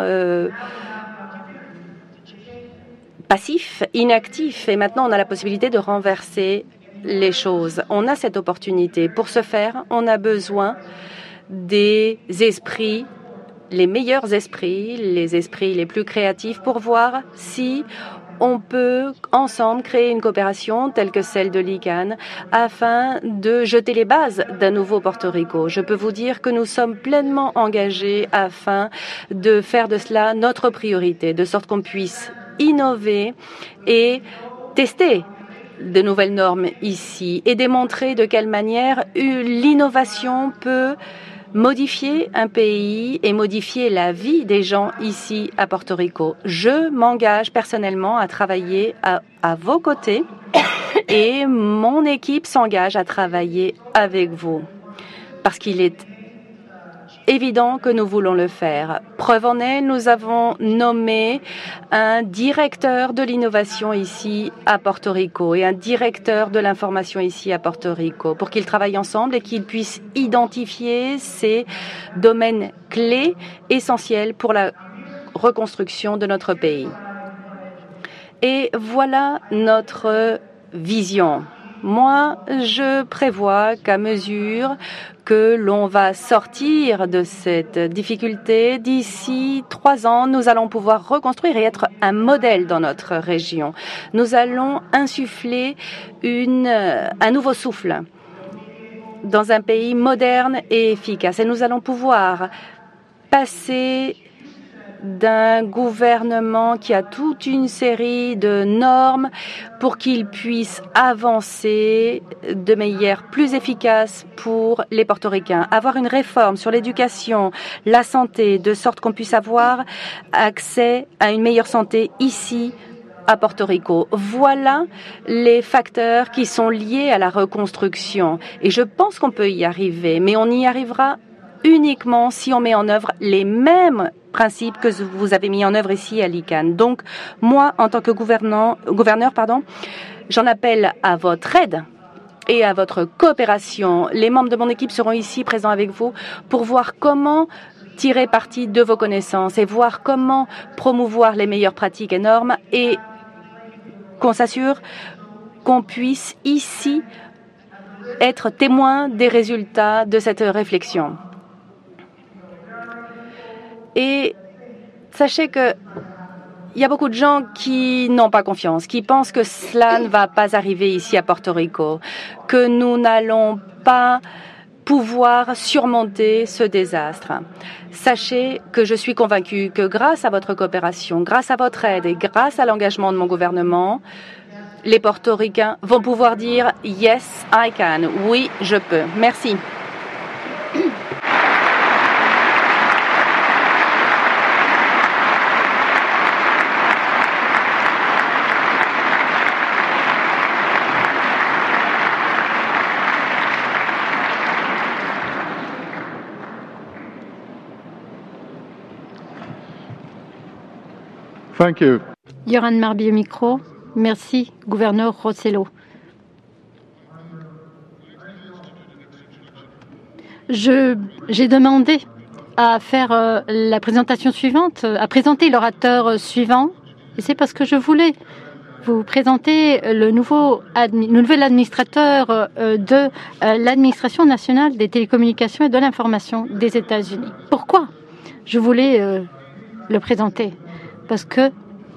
passif, inactif. Et maintenant, on a la possibilité de renverser les choses. On a cette opportunité. Pour ce faire, on a besoin des esprits, les meilleurs esprits, les esprits les plus créatifs pour voir si on peut ensemble créer une coopération telle que celle de l'ICANN afin de jeter les bases d'un nouveau Porto Rico. Je peux vous dire que nous sommes pleinement engagés afin de faire de cela notre priorité, de sorte qu'on puisse innover et tester de nouvelles normes ici et démontrer de quelle manière l'innovation peut modifier un pays et modifier la vie des gens ici à Porto Rico. Je m'engage personnellement à travailler à vos côtés et mon équipe s'engage à travailler avec vous parce qu'il est évident que nous voulons le faire. Preuve en est, nous avons nommé un directeur de l'innovation ici à Porto Rico et un directeur de l'information ici à Porto Rico pour qu'ils travaillent ensemble et qu'ils puissent identifier ces domaines clés essentiels pour la reconstruction de notre pays. Et voilà notre vision. Moi, je prévois qu'à mesure que l'on va sortir de cette difficulté, d'ici 3 ans, nous allons pouvoir reconstruire et être un modèle dans notre région. Nous allons insuffler un nouveau souffle dans un pays moderne et efficace. Et nous allons pouvoir passer d'un gouvernement qui a toute une série de normes pour qu'il puisse avancer de manière plus efficace pour les Portoricains. Avoir une réforme sur l'éducation, la santé, de sorte qu'on puisse avoir accès à une meilleure santé ici à Porto Rico. Voilà les facteurs qui sont liés à la reconstruction. Et je pense qu'on peut y arriver, mais on y arrivera uniquement si on met en œuvre les mêmes principes que vous avez mis en œuvre ici à l'ICANN. Donc, moi, en tant que gouverneur, j'en appelle à votre aide et à votre coopération. Les membres de mon équipe seront ici présents avec vous pour voir comment tirer parti de vos connaissances et voir comment promouvoir les meilleures pratiques et normes et qu'on s'assure qu'on puisse ici être témoin des résultats de cette réflexion. Et sachez que il y a beaucoup de gens qui n'ont pas confiance, qui pensent que cela ne va pas arriver ici à Porto Rico, que nous n'allons pas pouvoir surmonter ce désastre. Sachez que je suis convaincue que grâce à votre coopération, grâce à votre aide et grâce à l'engagement de mon gouvernement, les Portoricains vont pouvoir dire « Yes, I can ». Oui, je peux. Merci. Thank you. Yoran Marby au micro. Merci, gouverneur Rossello. J'ai demandé à faire la présentation suivante, à présenter l'orateur suivant, et c'est parce que je voulais vous présenter le nouvel administrateur de l'administration nationale des télécommunications et de l'information des États-Unis. Pourquoi je voulais le présenter? Parce que,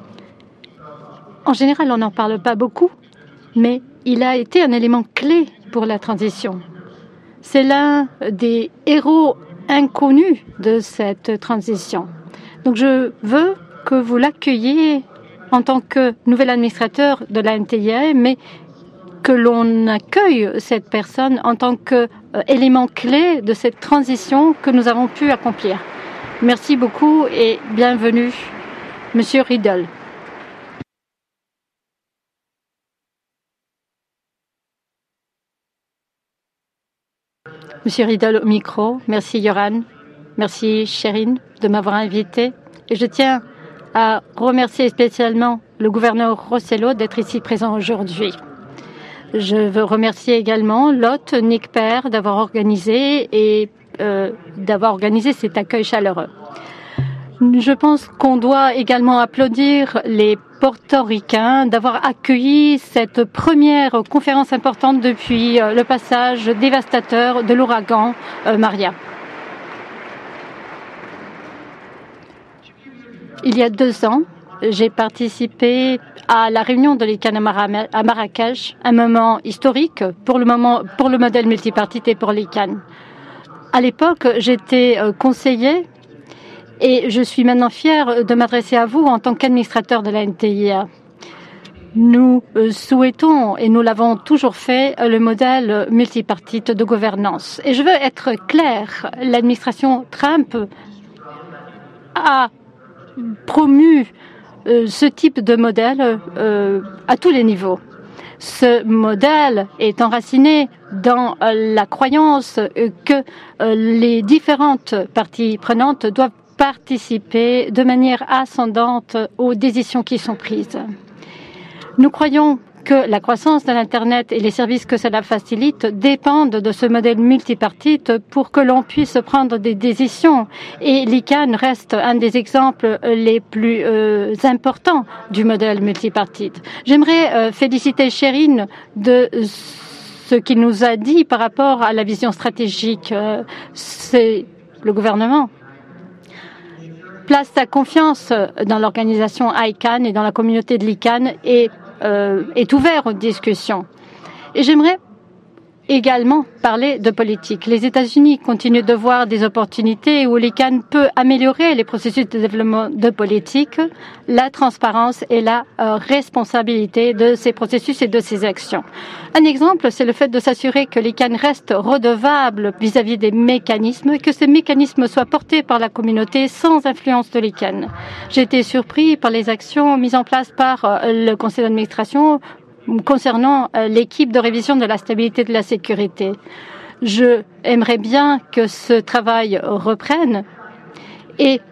en général, on n'en parle pas beaucoup, mais il a été un élément clé pour la transition. C'est l'un des héros inconnus de cette transition. Donc, je veux que vous l'accueilliez en tant que nouvel administrateur de la NTIA, mais que l'on accueille cette personne en tant qu'élément clé de cette transition que nous avons pu accomplir. Merci beaucoup et bienvenue, Monsieur Riddle. Monsieur Riddle au micro. Merci Yoran. Merci Sherin de m'avoir invité. Et je tiens à remercier spécialement le gouverneur Rossello d'être ici présent aujourd'hui. Je veux remercier également l'hôte Nick Perr d'avoir organisé cet accueil chaleureux. Je pense qu'on doit également applaudir les Portoricains d'avoir accueilli cette première conférence importante depuis le passage dévastateur de l'ouragan Maria. Il y a 2 ans, j'ai participé à la réunion de l'ICANN à Marrakech, un moment historique pour le modèle multipartite et pour l'ICANN. À l'époque, j'étais conseiller et je suis maintenant fière de m'adresser à vous en tant qu'administrateur de la NTIA. Nous souhaitons, et nous l'avons toujours fait, le modèle multipartite de gouvernance. Et je veux être claire, l'administration Trump a promu ce type de modèle à tous les niveaux. Ce modèle est enraciné dans la croyance que les différentes parties prenantes doivent participer de manière ascendante aux décisions qui sont prises. Nous croyons que la croissance de l'Internet et les services que cela facilite dépendent de ce modèle multipartite pour que l'on puisse prendre des décisions. Et l'ICANN reste un des exemples les plus importants du modèle multipartite. J'aimerais féliciter Sherin de ce qu'il nous a dit par rapport à la vision stratégique. C'est le gouvernement place sa confiance dans l'organisation ICANN et dans la communauté de l'ICANN et est ouvert aux discussions. Et j'aimerais également parler de politique. Les États-Unis continuent de voir des opportunités où l'ICANN peut améliorer les processus de développement de politique, la transparence et la responsabilité de ces processus et de ces actions. Un exemple, c'est le fait de s'assurer que l'ICANN reste redevable vis-à-vis des mécanismes, que ces mécanismes soient portés par la communauté sans influence de l'ICANN. J'ai été surpris par les actions mises en place par le conseil d'administration concernant l'équipe de révision de la stabilité de la sécurité. Je aimerais bien que ce travail reprenne et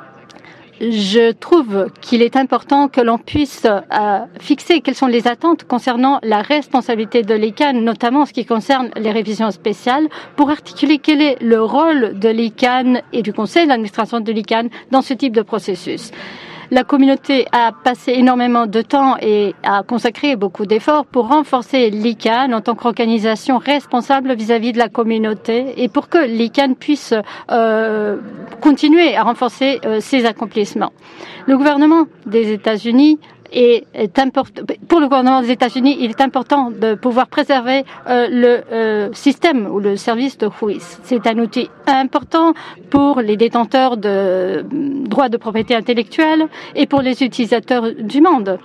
je trouve qu'il est important que l'on puisse fixer quelles sont les attentes concernant la responsabilité de l'ICANN, notamment en ce qui concerne les révisions spéciales, pour articuler quel est le rôle de l'ICANN et du conseil d'administration de l'ICANN dans ce type de processus. La communauté a passé énormément de temps et a consacré beaucoup d'efforts pour renforcer l'ICANN en tant qu'organisation responsable vis-à-vis de la communauté et pour que l'ICANN puisse continuer à renforcer ses accomplissements. Le gouvernement des États-Unis pour le gouvernement des États-Unis, il est important de pouvoir préserver le système ou le service de WHOIS. C'est un outil important pour les détenteurs de droits de propriété intellectuelle et pour les utilisateurs du monde.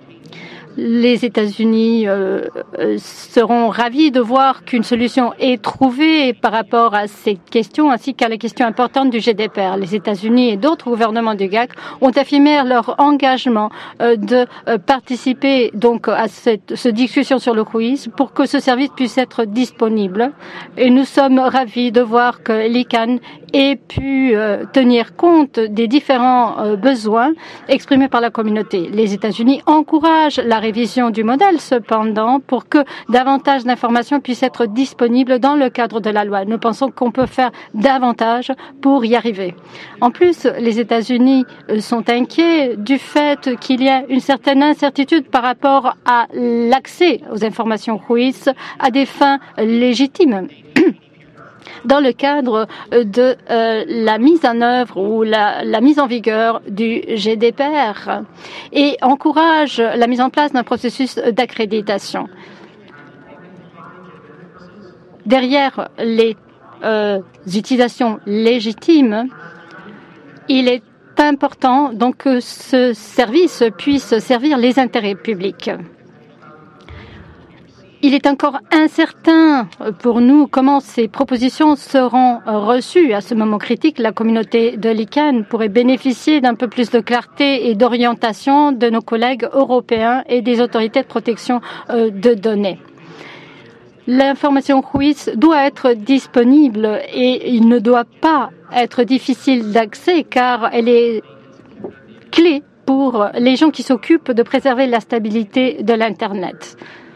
Les États-Unis seront ravis de voir qu'une solution est trouvée par rapport à ces questions ainsi qu'à la question importante du GDPR. Les États-Unis et d'autres gouvernements du GAC ont affirmé leur engagement de participer donc à cette discussion sur le WHOIS pour que ce service puisse être disponible. Et nous sommes ravis de voir que l'ICANN ait pu tenir compte des différents besoins exprimés par la communauté. Les États-Unis encouragent la révision du modèle, cependant, pour que davantage d'informations puissent être disponibles dans le cadre de la loi. Nous pensons qu'on peut faire davantage pour y arriver. En plus, les États-Unis sont inquiets du fait qu'il y a une certaine incertitude par rapport à l'accès aux informations WHOIS à des fins légitimes. Dans le cadre de la mise en œuvre ou la mise en vigueur du GDPR et encourage la mise en place d'un processus d'accréditation. Derrière les utilisations légitimes, il est important donc que ce service puisse servir les intérêts publics. Il est encore incertain pour nous comment ces propositions seront reçues. À ce moment critique, la communauté de l'ICANN pourrait bénéficier d'un peu plus de clarté et d'orientation de nos collègues européens et des autorités de protection de données. L'information WHOIS doit être disponible et il ne doit pas être difficile d'accès car elle est clé pour les gens qui s'occupent de préserver la stabilité de l'Internet.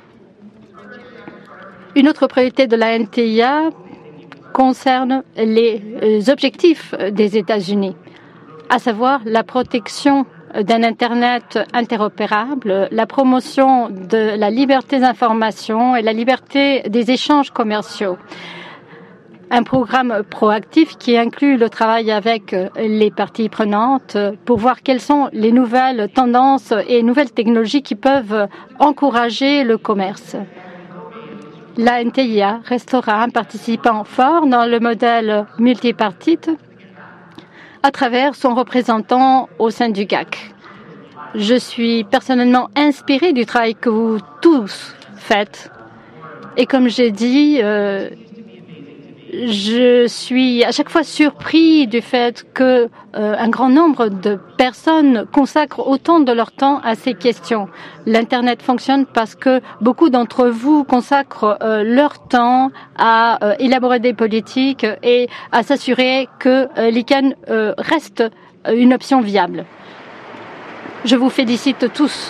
Une autre priorité de la NTIA concerne les objectifs des États-Unis, à savoir la protection d'un Internet interopérable, la promotion de la liberté d'information et la liberté des échanges commerciaux. Un programme proactif qui inclut le travail avec les parties prenantes pour voir quelles sont les nouvelles tendances et nouvelles technologies qui peuvent encourager le commerce. La NTIA restera un participant fort dans le modèle multipartite à travers son représentant au sein du GAC. Je suis personnellement inspirée du travail que vous tous faites. Et comme j'ai dit, Je suis à chaque fois surpris du fait que un grand nombre de personnes consacrent autant de leur temps à ces questions. L'Internet fonctionne parce que beaucoup d'entre vous consacrent leur temps à élaborer des politiques et à s'assurer que l'ICANN reste une option viable. Je vous félicite tous.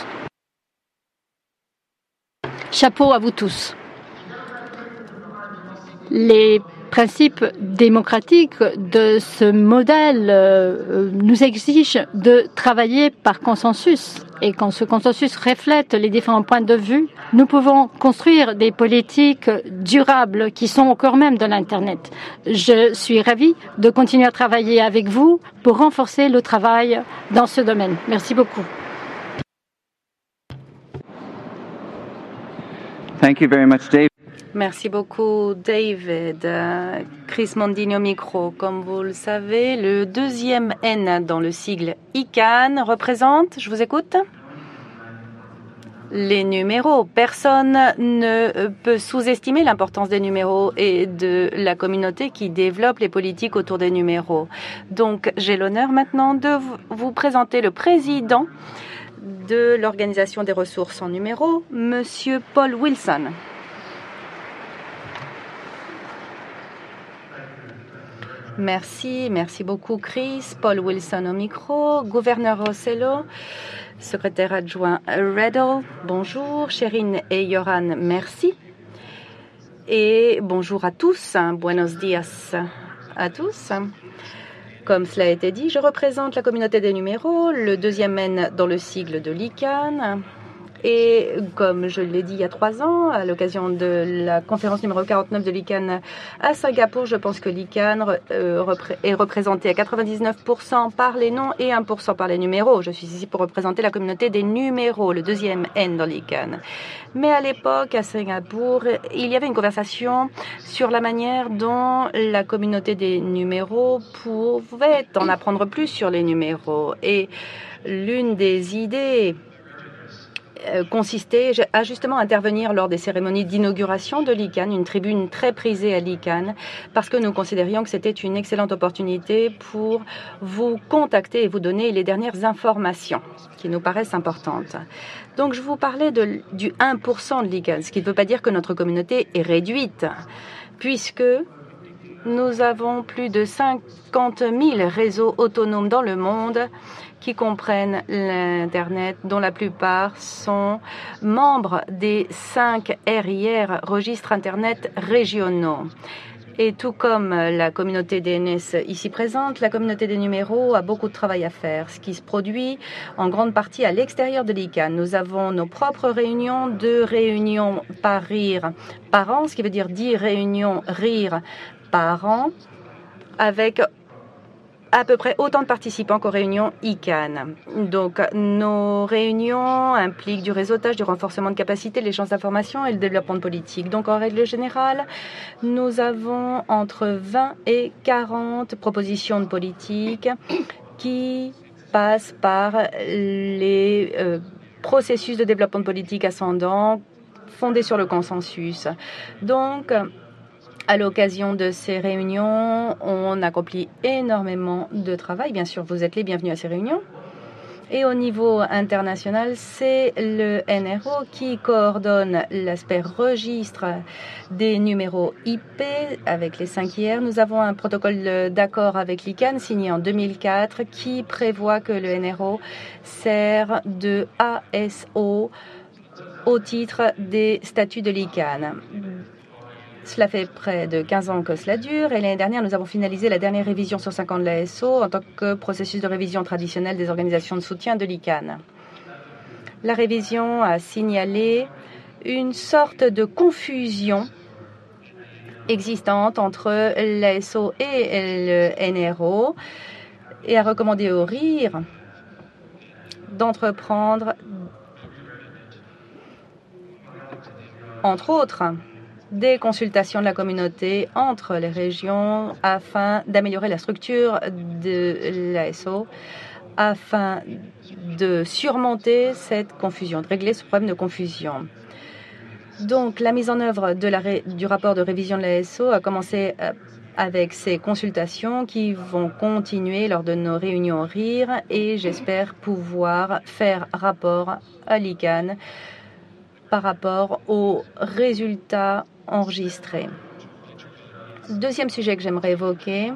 Chapeau à vous tous. Les principes démocratiques de ce modèle nous exigent de travailler par consensus. Et quand ce consensus reflète les différents points de vue, nous pouvons construire des politiques durables qui sont au cœur même de l'Internet. Je suis ravie de continuer à travailler avec vous pour renforcer le travail dans ce domaine. Merci beaucoup. Thank you very much, Dave. Merci beaucoup, David. Chris Mondini au micro. Comme vous le savez, le deuxième N dans le sigle ICANN représente, je vous écoute, les numéros. Personne ne peut sous-estimer l'importance des numéros et de la communauté qui développe les politiques autour des numéros. Donc, j'ai l'honneur maintenant de vous présenter le président de l'Organisation des ressources en numéros, Monsieur Paul Wilson. Merci beaucoup Chris. Paul Wilson au micro, gouverneur Rossello, secrétaire adjoint Riddle, bonjour. Sherine et Yoran, merci. Et bonjour à tous, buenos dias à tous. Comme cela a été dit, je représente la communauté des numéros, le deuxième N dans le sigle de l'ICANN. Et comme je l'ai dit il y a 3 ans, à l'occasion de la conférence numéro 49 de l'ICANN à Singapour, je pense que l'ICANN est représenté à 99% par les noms et 1% par les numéros. Je suis ici pour représenter la communauté des numéros, le deuxième N dans l'ICANN. Mais à l'époque, à Singapour, il y avait une conversation sur la manière dont la communauté des numéros pouvait en apprendre plus sur les numéros. Et l'une des idées consistait à justement intervenir lors des cérémonies d'inauguration de l'ICANN, une tribune très prisée à l'ICANN, parce que nous considérions que c'était une excellente opportunité pour vous contacter et vous donner les dernières informations qui nous paraissent importantes. Donc je vous parlais du 1% de l'ICANN, ce qui ne veut pas dire que notre communauté est réduite, puisque nous avons plus de 50 000 réseaux autonomes dans le monde qui comprennent l'Internet, dont la plupart sont membres des 5 RIR, registres Internet régionaux. Et tout comme la communauté DNS ici présente, la communauté des numéros a beaucoup de travail à faire, ce qui se produit en grande partie à l'extérieur de l'ICANN. Nous avons nos propres réunions, 2 réunions par RIR par an, ce qui veut dire 10 réunions RIR par an, avec à peu près autant de participants qu'aux réunions ICANN. Donc, nos réunions impliquent du réseautage, du renforcement de capacité, l'échange d'informations et le développement de politique. Donc, en règle générale, nous avons entre 20 et 40 propositions de politique qui passent par les processus de développement de politique ascendant fondés sur le consensus. Donc, à l'occasion de ces réunions, on accomplit énormément de travail. Bien sûr, vous êtes les bienvenus à ces réunions. Et au niveau international, c'est le NRO qui coordonne l'aspect registre des numéros IP avec les 5 IR. Nous avons un protocole d'accord avec l'ICANN signé en 2004 qui prévoit que le NRO sert de ASO au titre des statuts de l'ICANN. Cela fait près de 15 ans que cela dure et l'année dernière, nous avons finalisé la dernière révision sur 5 ans de l'ASO en tant que processus de révision traditionnel des organisations de soutien de l'ICANN. La révision a signalé une sorte de confusion existante entre l'ASO et le NRO et a recommandé au RIR d'entreprendre, entre autres, des consultations de la communauté entre les régions afin d'améliorer la structure de l'ASO, afin de surmonter cette confusion, de régler ce problème de confusion. Donc, la mise en œuvre du rapport de révision de l'ASO a commencé avec ces consultations qui vont continuer lors de nos réunions RIR et j'espère pouvoir faire rapport à l'ICANN par rapport aux résultats enregistrés. Deuxième sujet que j'aimerais évoquer,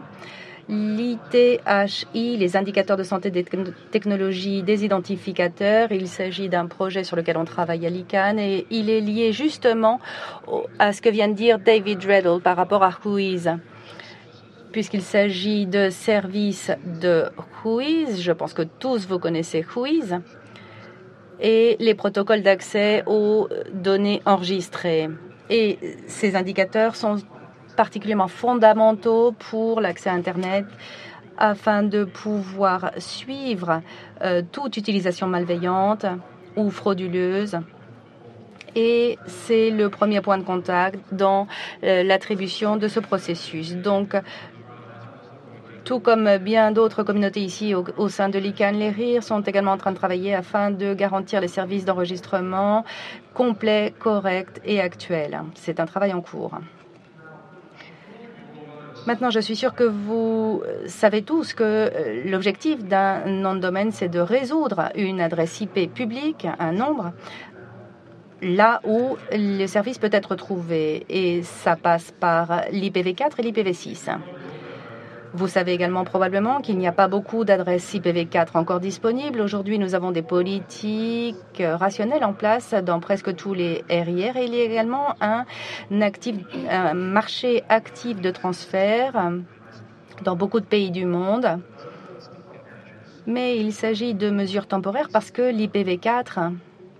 l'ITHI, les indicateurs de santé des technologies des identificateurs. Il s'agit d'un projet sur lequel on travaille à l'ICANN et il est lié justement à ce que vient de dire David Reddle par rapport à WHOIS. Puisqu'il s'agit de services de WHOIS, je pense que tous vous connaissez WHOIS, et les protocoles d'accès aux données enregistrées. Et ces indicateurs sont particulièrement fondamentaux pour l'accès à Internet afin de pouvoir suivre toute utilisation malveillante ou frauduleuse. Et c'est le premier point de contact dans l'attribution de ce processus. Donc, tout comme bien d'autres communautés ici au sein de l'ICANN, les RIR sont également en train de travailler afin de garantir les services d'enregistrement complets, corrects et actuels. C'est un travail en cours. Maintenant, je suis sûre que vous savez tous que l'objectif d'un nom de domaine, c'est de résoudre une adresse IP publique, un nombre, là où le service peut être trouvé. Et ça passe par l'IPv4 et l'IPv6. Vous savez également probablement qu'il n'y a pas beaucoup d'adresses IPv4 encore disponibles. Aujourd'hui, nous avons des politiques rationnelles en place dans presque tous les RIR. Et il y a également un marché actif de transfert dans beaucoup de pays du monde. Mais il s'agit de mesures temporaires parce que l'IPv4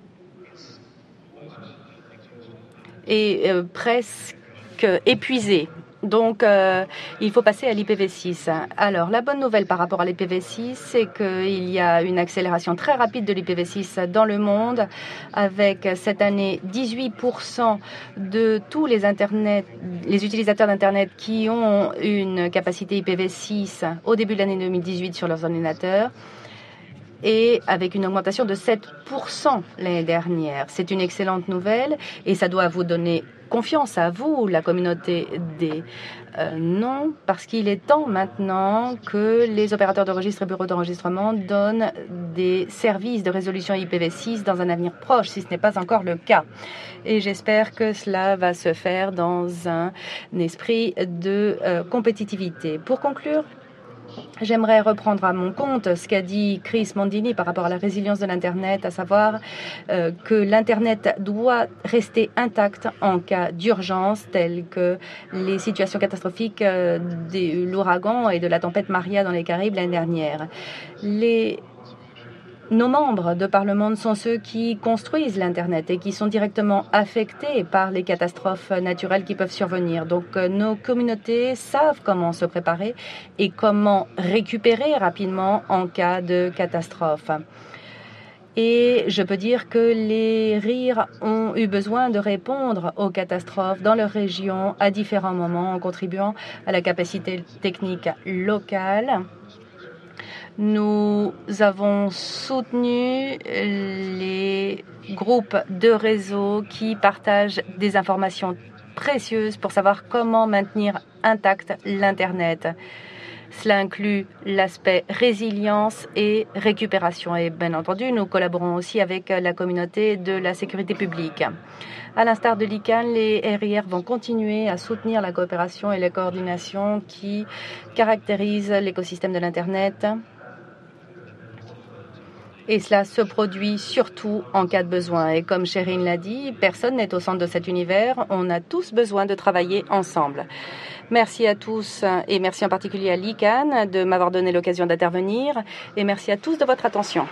est presque épuisé. Donc, il faut passer à l'IPv6. Alors, la bonne nouvelle par rapport à l'IPv6, c'est qu'il y a une accélération très rapide de l'IPv6 dans le monde, avec cette année 18% de tous les utilisateurs d'Internet qui ont une capacité IPv6 au début de l'année 2018 sur leurs ordinateurs, et avec une augmentation de 7% l'année dernière. C'est une excellente nouvelle et ça doit vous donner confiance à vous, la communauté des noms, parce qu'il est temps maintenant que les opérateurs de registre et bureaux d'enregistrement donnent des services de résolution IPv6 dans un avenir proche, si ce n'est pas encore le cas. Et j'espère que cela va se faire dans un esprit de compétitivité. Pour conclure, j'aimerais reprendre à mon compte ce qu'a dit Chris Mondini par rapport à la résilience de l'Internet, à savoir que l'Internet doit rester intact en cas d'urgence, telles que les situations catastrophiques de l'ouragan et de la tempête Maria dans les Caraïbes l'année dernière. Nos membres de Parlement sont ceux qui construisent l'Internet et qui sont directement affectés par les catastrophes naturelles qui peuvent survenir. Donc, nos communautés savent comment se préparer et comment récupérer rapidement en cas de catastrophe. Et je peux dire que les RIR ont eu besoin de répondre aux catastrophes dans leur région à différents moments en contribuant à la capacité technique locale. Nous avons soutenu les groupes de réseau qui partagent des informations précieuses pour savoir comment maintenir intact l'Internet. Cela inclut l'aspect résilience et récupération. Et bien entendu, nous collaborons aussi avec la communauté de la sécurité publique. À l'instar de l'ICANN, les RIR vont continuer à soutenir la coopération et la coordination qui caractérisent l'écosystème de l'Internet. Et cela se produit surtout en cas de besoin. Et comme Sherine l'a dit, personne n'est au centre de cet univers. On a tous besoin de travailler ensemble. Merci à tous et merci en particulier à l'ICANN de m'avoir donné l'occasion d'intervenir. Et merci à tous de votre attention.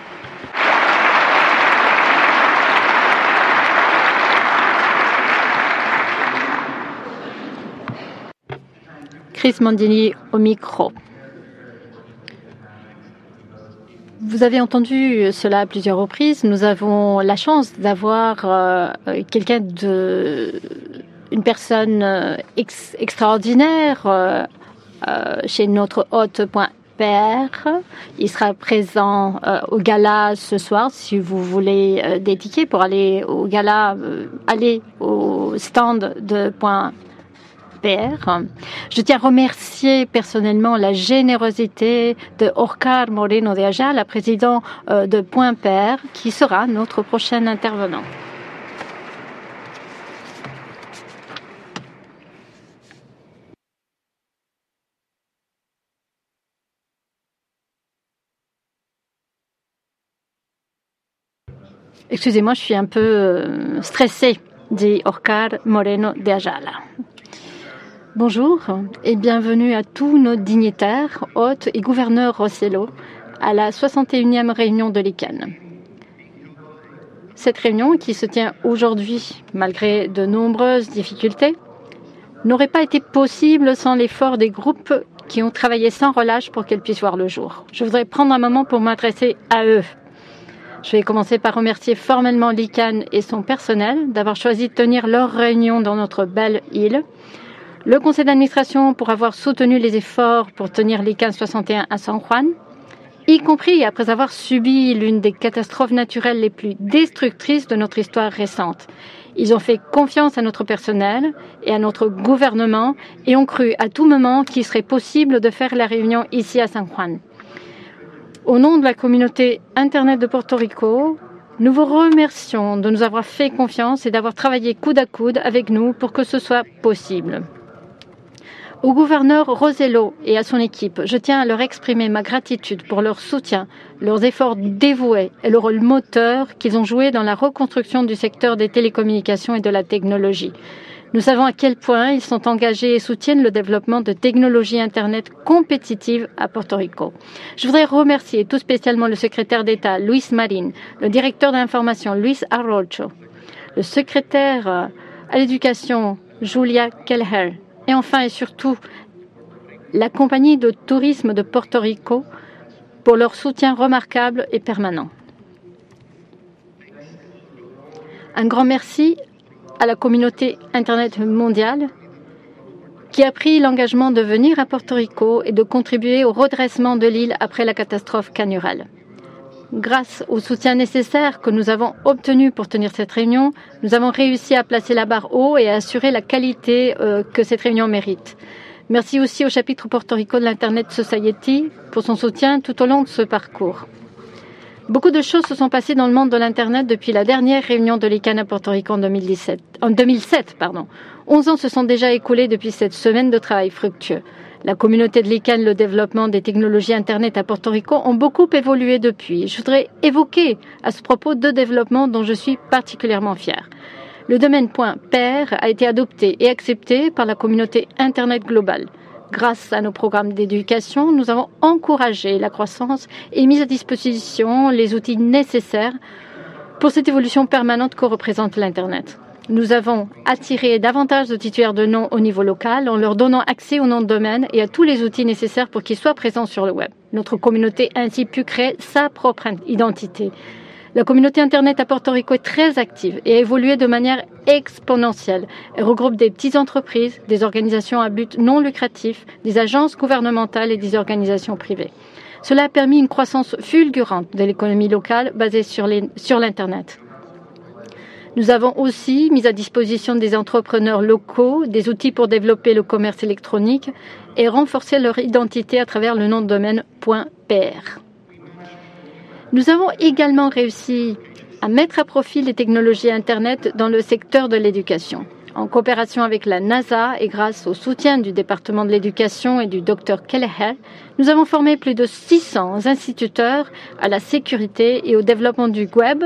Chris Mondini au micro. Vous avez entendu cela à plusieurs reprises. Nous avons la chance d'avoir une personne extraordinaire chez notre hôte PR. Il sera présent au gala ce soir. Si vous voulez des tickets pour aller au gala, allez au stand de Point PR. Je tiens à remercier personnellement la générosité de Oscar Moreno de Ayala, président de Point PR, qui sera notre prochain intervenant. Excusez-moi, je suis un peu stressée, dit Oscar Moreno de Ayala. Bonjour et bienvenue à tous nos dignitaires, hôtes et gouverneurs Rosello à la 61e réunion de l'ICANN. Cette réunion, qui se tient aujourd'hui malgré de nombreuses difficultés, n'aurait pas été possible sans l'effort des groupes qui ont travaillé sans relâche pour qu'elle puisse voir le jour. Je voudrais prendre un moment pour m'adresser à eux. Je vais commencer par remercier formellement l'ICANN et son personnel d'avoir choisi de tenir leur réunion dans notre belle île. Le conseil d'administration pour avoir soutenu les efforts pour tenir l'ICANN 61 à San Juan, y compris après avoir subi l'une des catastrophes naturelles les plus destructrices de notre histoire récente. Ils ont fait confiance à notre personnel et à notre gouvernement et ont cru à tout moment qu'il serait possible de faire la réunion ici à San Juan. Au nom de la communauté Internet de Porto Rico, nous vous remercions de nous avoir fait confiance et d'avoir travaillé coude à coude avec nous pour que ce soit possible. Au gouverneur Rosello et à son équipe, je tiens à leur exprimer ma gratitude pour leur soutien, leurs efforts dévoués et le rôle moteur qu'ils ont joué dans la reconstruction du secteur des télécommunications et de la technologie. Nous savons à quel point ils sont engagés et soutiennent le développement de technologies Internet compétitives à Porto Rico. Je voudrais remercier tout spécialement le secrétaire d'État Luis Marín, le directeur d'information Luis Arrocho, le secrétaire à l'éducation Julia Kelleher et enfin et surtout la compagnie de tourisme de Porto Rico pour leur soutien remarquable et permanent. Un grand merci à la communauté Internet mondiale qui a pris l'engagement de venir à Porto Rico et de contribuer au redressement de l'île après la catastrophe cagnurale. Grâce au soutien nécessaire que nous avons obtenu pour tenir cette réunion, nous avons réussi à placer la barre haut et à assurer la qualité que cette réunion mérite. Merci aussi au chapitre Porto Rico de l'Internet Society pour son soutien tout au long de ce parcours. Beaucoup de choses se sont passées dans le monde de l'Internet depuis la dernière réunion de l'ICANN à Porto Rico en 2007. 11 ans se sont déjà écoulés depuis cette semaine de travail fructueux. La communauté de l'ICANN, le développement des technologies Internet à Porto Rico ont beaucoup évolué depuis. Je voudrais évoquer à ce propos deux développements dont je suis particulièrement fière. Le domaine .PR a été adopté et accepté par la communauté Internet globale. Grâce à nos programmes d'éducation, nous avons encouragé la croissance et mis à disposition les outils nécessaires pour cette évolution permanente que représente l'Internet. Nous avons attiré davantage de titulaires de noms au niveau local en leur donnant accès au nom de domaine et à tous les outils nécessaires pour qu'ils soient présents sur le web. Notre communauté a ainsi pu créer sa propre identité. La communauté Internet à Porto Rico est très active et a évolué de manière exponentielle. Elle regroupe des petites entreprises, des organisations à but non lucratif, des agences gouvernementales et des organisations privées. Cela a permis une croissance fulgurante de l'économie locale basée sur l'Internet. Nous avons aussi mis à disposition des entrepreneurs locaux des outils pour développer le commerce électronique et renforcer leur identité à travers le nom de domaine .pr. Nous avons également réussi à mettre à profit les technologies Internet dans le secteur de l'éducation. En coopération avec la NASA et grâce au soutien du département de l'éducation et du Dr Kelleher, nous avons formé plus de 600 instituteurs à la sécurité et au développement du web,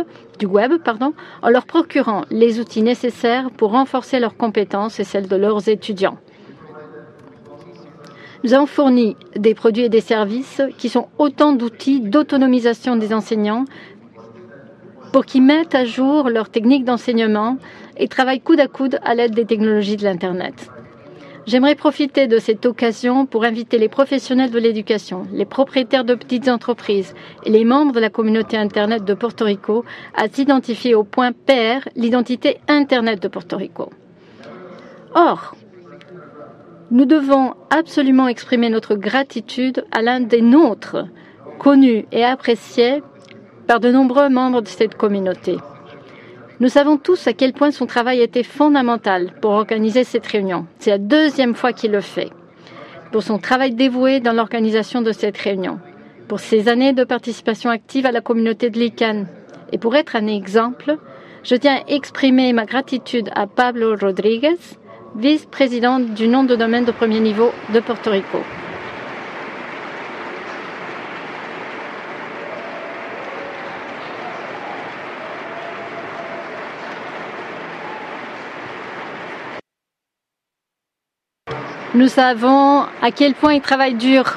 en leur procurant les outils nécessaires pour renforcer leurs compétences et celles de leurs étudiants. Nous avons fourni des produits et des services qui sont autant d'outils d'autonomisation des enseignants pour qu'ils mettent à jour leurs techniques d'enseignement et travaillent coude à coude à l'aide des technologies de l'Internet. J'aimerais profiter de cette occasion pour inviter les professionnels de l'éducation, les propriétaires de petites entreprises et les membres de la communauté Internet de Porto Rico à s'identifier au .pr, l'identité Internet de Porto Rico. Or, Nous devons absolument exprimer notre gratitude à l'un des nôtres, connu et apprécié par de nombreux membres de cette communauté. Nous savons tous à quel point son travail était fondamental pour organiser cette réunion. C'est la deuxième fois qu'il le fait. Pour son travail dévoué dans l'organisation de cette réunion, pour ses années de participation active à la communauté de l'ICANN. Et pour être un exemple, je tiens à exprimer ma gratitude à Pablo Rodriguez, vice-président du nom de domaine de premier niveau de Porto Rico. Nous savons à quel point il travaille dur.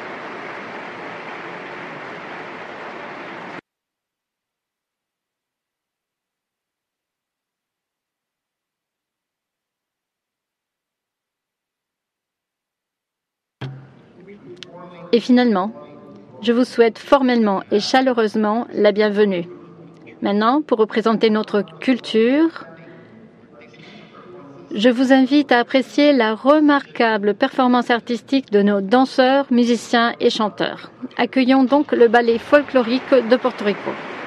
Et finalement, je vous souhaite formellement et chaleureusement la bienvenue. Maintenant, pour représenter notre culture, je vous invite à apprécier la remarquable performance artistique de nos danseurs, musiciens et chanteurs. Accueillons donc le ballet folklorique de Porto Rico.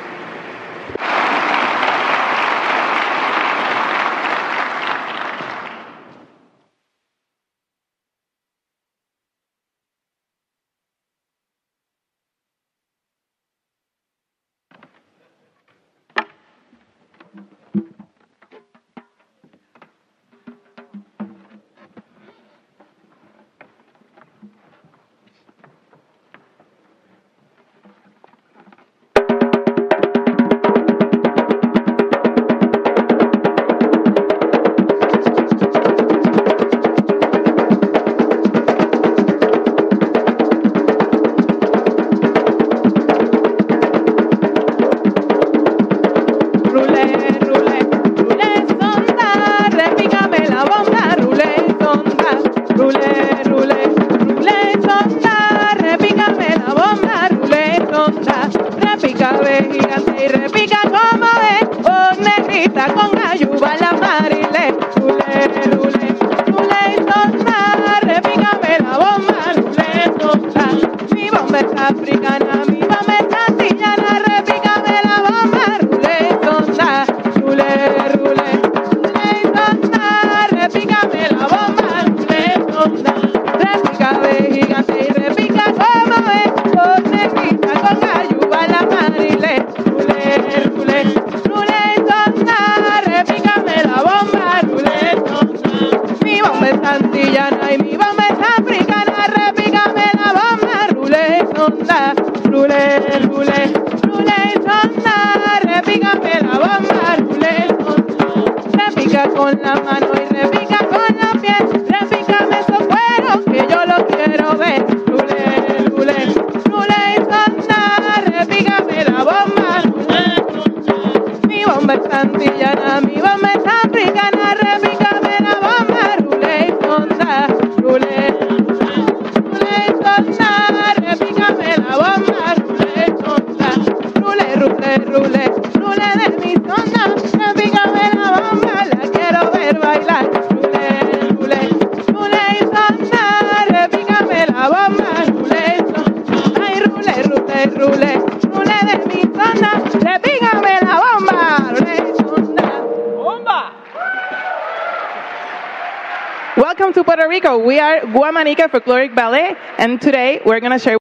Welcome to Puerto Rico. We are Guamanica Folkloric Ballet, and today we're going to share.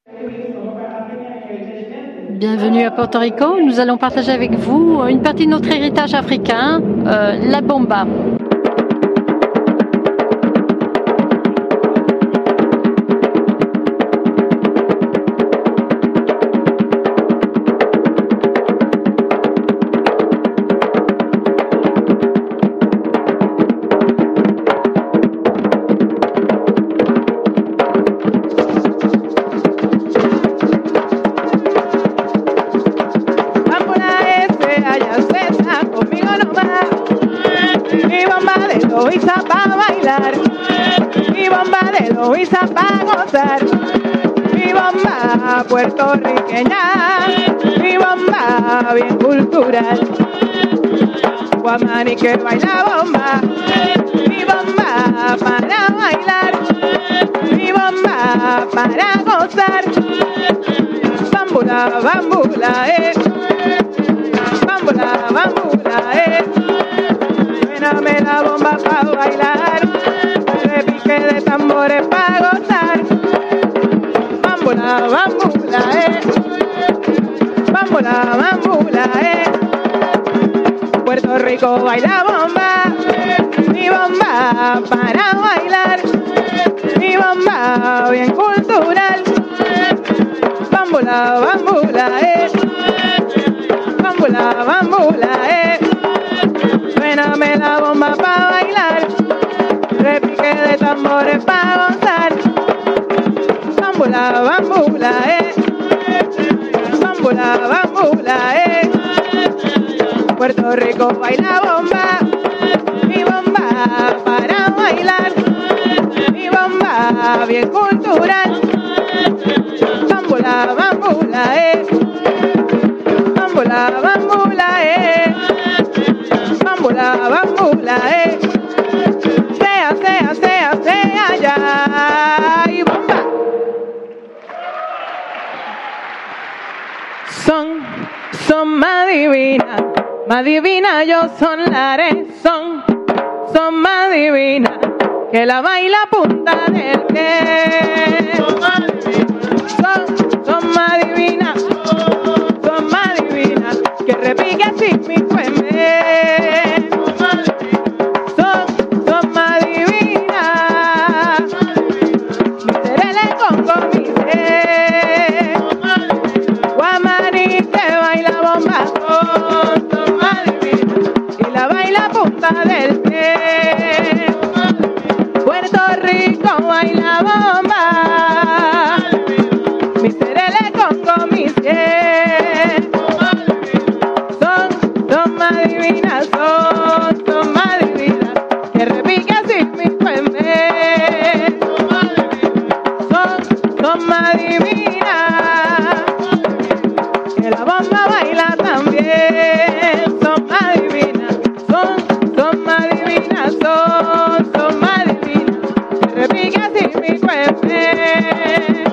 Bienvenue à Porto Rico. Nous allons partager avec vous une partie de notre héritage africain, la bomba. Loíza para bailar, mi bomba de Loíza para gozar, mi bomba puertorriqueña, mi bomba bien cultural. Guamaní que baila bomba, mi bomba para bailar. bomba para gozar. Bambula, bambula, bambula, bambula, suéname la bomba para bailar, repique de tambores para gozar. Bambula, bambula, bambula, bambula, Puerto Rico baila bomba, mi bomba para bailar, mi bomba bien cultural. Bambula, bambula, bambula, bambula, suéname la bomba para bailar, repique de tambores para gozar. Bambula, bambula, bambula, bambula, Puerto Rico baila bomba, mi bomba para bailar, mi bomba bien cultural. Bambula, bambula, bambula, bambula, bambula, bambula, sea, sea, sea, sea, ya, y bomba. Son más divina yo son lares, son más divina que la baila punta del pie. Son más divinas que repique sin mi cuembe. Son más divinas, mi serele con mi ser. Guamaní que baila bomba, son más divinas y la baila punta del pie. Puerto Rico baila bomba, mi serele con mi ser. Son más divinas, son más divinas que repique sin mi cuembe. Son más divinas que la bomba baila también. Son más divinas, son más divinas, son más divinas que repique sin mi cuembe.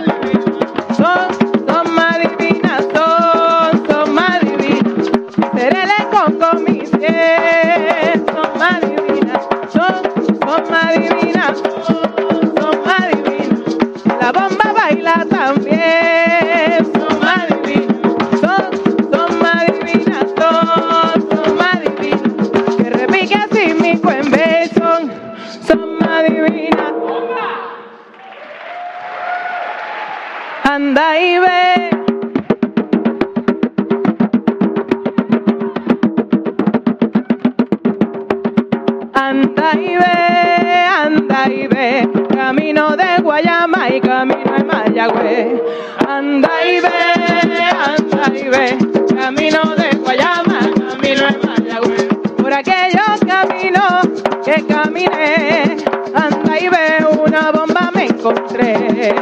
Son más divinas, son más divinas. Serele con mi piel. Son más divinas, son más divinas, son más divinas. La bomba baila también. Son más divinas, son más divinas, son más divinas. Que repique sin mi cuembe. Son más divinas. Anda y ve. Anda y ve, camino de Guayama y camino de Mayagüez. Anda y ve, camino de Guayama, camino de Mayagüez. Por aquellos caminos que caminé, anda y ve, una bomba me encontré.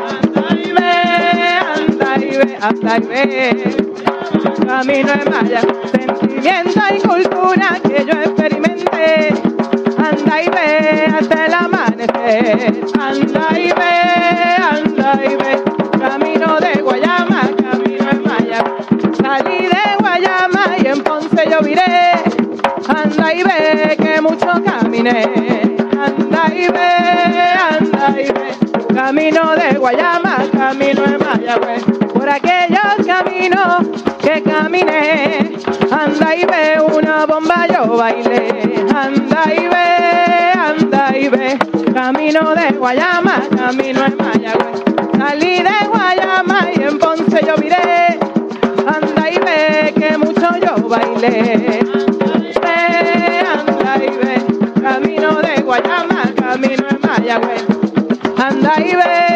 Anda y ve, camino de Mayagüez. Sentimiento y cultura que yo experimenté. Anda y ve hasta el amanecer. Anda y ve, camino de Guayama, camino de Mayagüez. Salí de Guayama y en Ponce yo viré. Anda y ve que mucho caminé. Anda y ve, camino de Guayama, camino de Mayagüez. Por aquellos caminos que caminé, anda y ve, una bomba yo bailé. Anda y ve, camino de Guayama, camino de Mayagüez. Salí de Guayama y en Ponce yo viré. Anda y ve que mucho yo bailé. Anda y ve, camino de Guayama, camino de Mayagüez. Anda y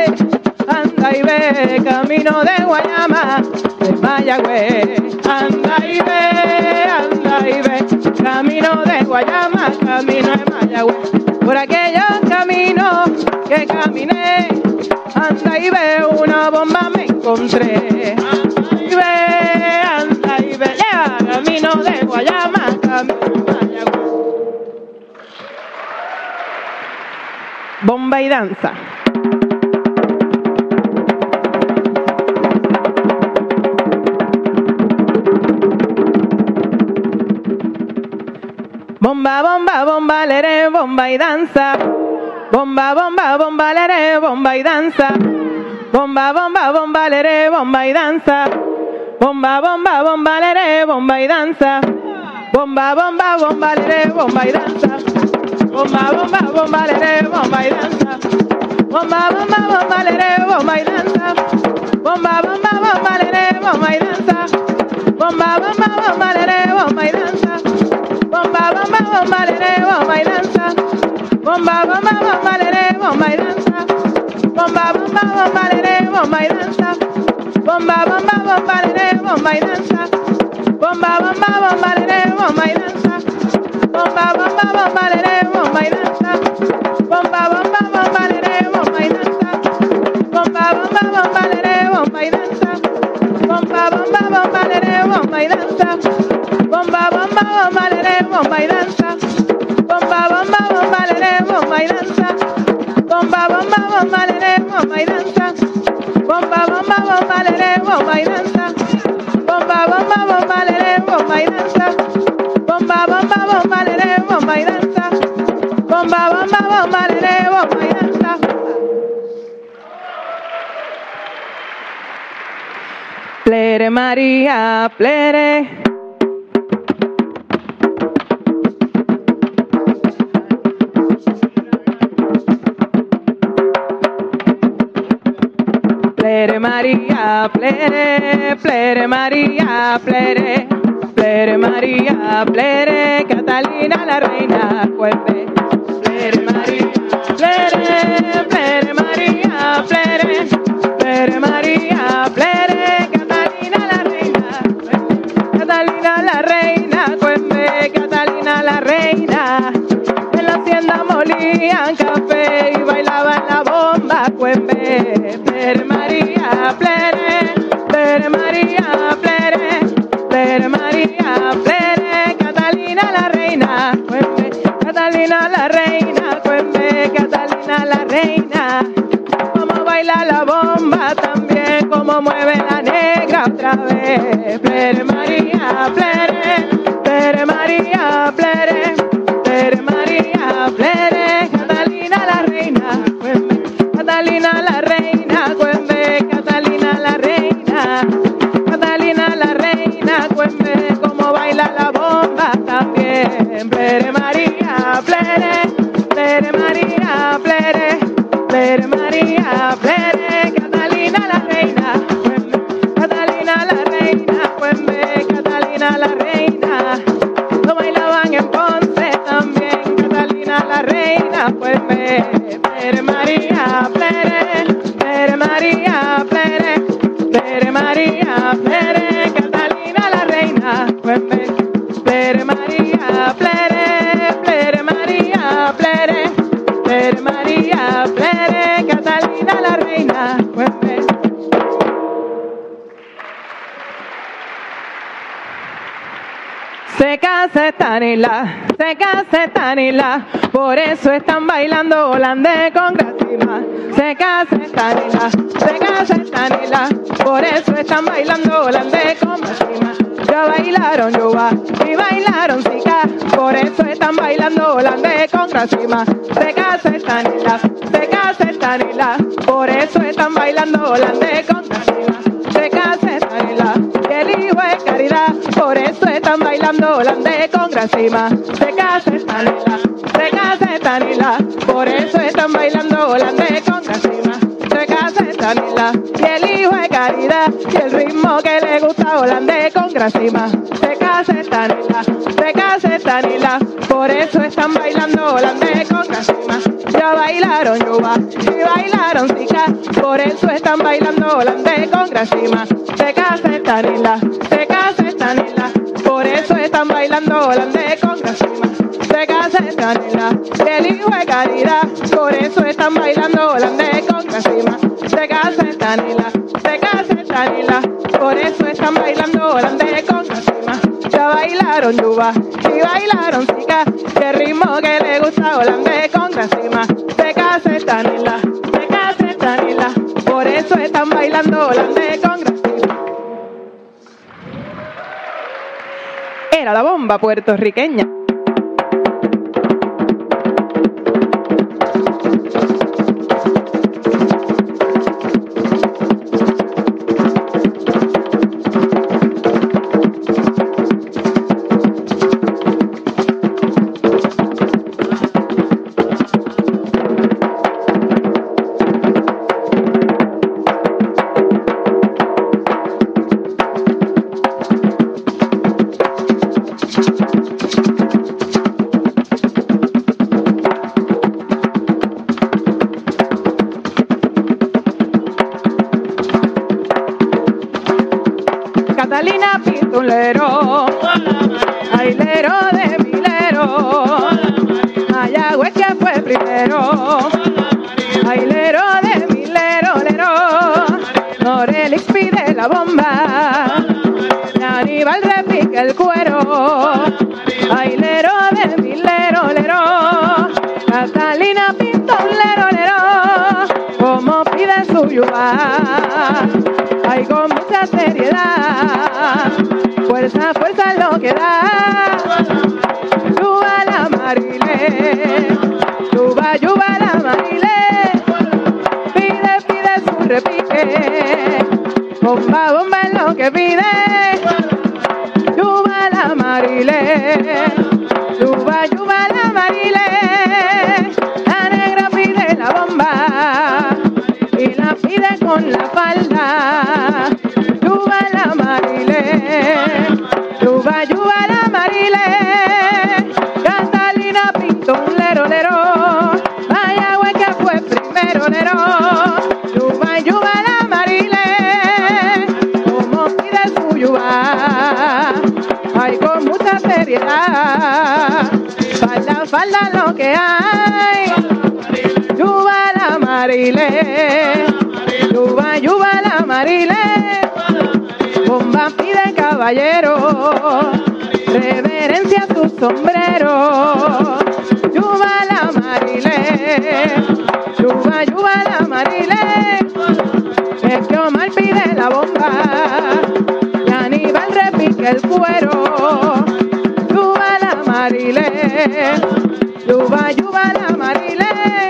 ve, camino de Guayama, de Mayagüez. Anda y ve, camino de Guayama, camino de Mayagüez. Por aquellos caminos que caminé, anda y ve, una bomba me encontré. Anda y ve, camino de Guayama, camino de Mayagüez. Bomba y danza. Bomba, bomba, bomba, lere, bomba y danza. Bomba, bomba, bomba, lere, bomba y danza. Bomba, bomba, bomba, lere, bomba y danza. Bomba, bomba, bomba, lere, bomba y danza. Bomba, bomba, bomba, lere, bomba y danza. Bomba, bomba, bomba, lere, bomba y danza. Bomba, bomba, bomba, lere, bomba y danza. Bomba, bomba, bomba, lere, bomba y danza. Bomba, bomba, bomba, lere, bomba y danza. Bomba, bomba, bomba, lere, bomba y danza. Bomba, bomba, bomba, lere, bomba y danza. Bomba, bomba, bomba, lere, bomba y danza. Bomba, bomba, bomba, lere, bomba y danza. Bomba, bomba, bomba, lere, bomba y danza. Bomba, bomba, bomba, lere, bomba y danza. Bomba, bomba, bomba, lere, bomba y danza. Bomba, bomba, bomba, lere, bomba y danza. Bomba, bomba, bomba, lere, bomba y danza. Bomba, bomba, bomba, lere, bomba y danza. Bomba, bomba, bomba, lere, bomba y danza. Bomba, bomba, bomba, lere, bomba y danza. Bomba, bomba, bomba, lere, bomba y danza. Bomba, bomba, bomba, lere, bomba y danza. Bomba, bomba, bomba, lere, bomba y danza. Bomba, bomba, bomba, lere, bomba y danza. Plere María, plere. Plere María, plere, plere María, plere, plere María, plere, Catalina la reina, cuembe. Plere María, plere, plere María, plere, plere María, plere, Catalina la reina, cuembe. Catalina la reina, cuembe, Catalina la reina. En la hacienda molían café y bailaban la bomba, cuembe. Plere María, plere, plere María, plere, plere María, plere, Catalina la reina, cuembe, Catalina la reina, cuembe, Catalina la reina. Como baila la bomba, también como mueve la negra otra vez. Plere María, plere, plere María, plere, plere María, plere, Catalina la reina, cuembe, Catalina la reina, cuembe, Catalina la reina. Catalina la reina, cuembe, como baila la bomba también. Plere María, plere, plere María, plere, plere María, plere, Catalina la reina, cuembe, Catalina la reina, cuembe, Catalina la reina. Lo bailaban en Ponce también, Catalina la reina, cuembe. Plere María, plere, plere María, plere, plere María, plere, Catalina la reina, cuembe. Plere María, plere, plere María, plere, plere María, plere, Catalina la reina, cuembe. Se casa Estanila, por eso están bailando holandés con Gracima. Se casa Estanila, por eso están bailando holandés con Gracima. Ya bailaron Yoba y bailaron Zika, por eso están bailando holandés con Gracima. Se casa Estanila, por eso están bailando holandés con Gracima. Se casa Estanila, y el hijo es Caridad, por eso están bailando holandés con Gracima. Se casa Estanila, por eso están bailando holandés con Gracima. Se casa Estanila, y el hijo es Caridad, y el ritmo que le gusta holandés con Gracima. Se casa Estanila, por eso están bailando holandés con Gracima. Ya bailaron Yoba y bailaron Zika, por eso están bailando holandés con Gracima. Se casa Estanila, por eso están bailando holandés con Gracima. Se casa Estanila, y el hijo es Caridad, por eso están bailando holandés con Gracima. Se casa Estanila, por eso están bailando holandés con Gracima. Ya bailaron Yoba y bailaron Zika, y el ritmo que le gusta holandés con Gracima. Se casa Estanila, por eso están bailando holandés con Gracima. Era la bomba puertorriqueña. un lero. Ay, lero de mi lero. Mayagüez que fue primero. Ay, lero de mi lero, lero. Norelix pide la bomba. Y Aníbal repica el cuero. Ay, lero de mi lero, lero. Catalina pinta un lero, lero. Como pide su yuba. Ay, con mucha seriedad. Fuerza, fuerza lo que da. Yuba la Marile. Yuba la Marile. Pide, pide su repique. Bomba, bomba es lo que pide. Yuba la Marile. Yuba la Marile. La negra pide la bomba. Y la pide con la falda. Yuba la Marile. Yuba la Marile. Catalina pintó un lero, lero. Mayagüez que fue primero, lero. Yuba la Marile. Como pide su yuba. Ay, con mucha seriedad. Falda, falda lo que hay. Yuba la Marile. Yuba la Marile. Bomba pide caballero. Reverencia su sombrero. Yuba la Marile. Yuba la Marile. Es que Omar pide la bomba. Y Aníbal repique el cuero. Yuba la Marile. Yuba la Marile.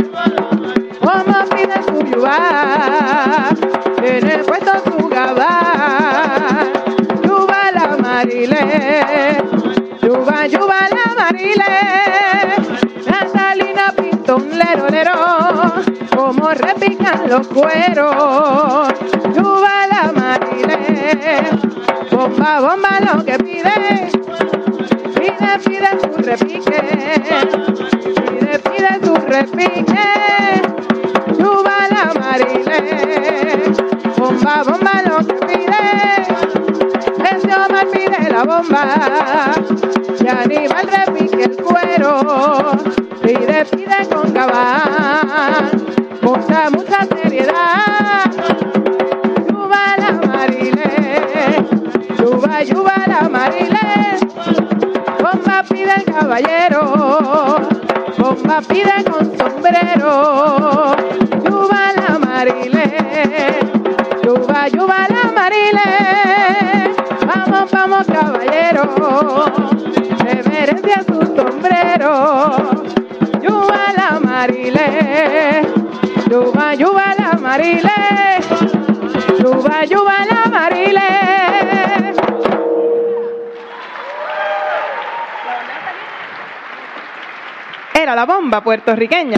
Como pide su yuba. Tiene puesto su gabán. Yuba la Marile. Yuba la Marile. Catalina pintó un lero, lero. Como repican los cueros. Yuba la Marile. Bomba, bomba lo que pide. Pide, pide su repique. Pide, pide su repique. Yuba la Marile. Bomba, bomba lo que pide. Ese Omar pide la bomba. Y Aníbal repique el cuero. Pide, pide con gabán. Mucha, mucha seriedad. Yuba la Marile. Yuba la Marile. Bomba pide el caballero. Bomba pide con sombrero. Yuba la Marile. Yuba la Marile. Vamos, vamos caballero. Reverencia su sombrero. Yuba la Marile. Yuba la Marile. Yuba la Marile. Era la bomba puertorriqueña.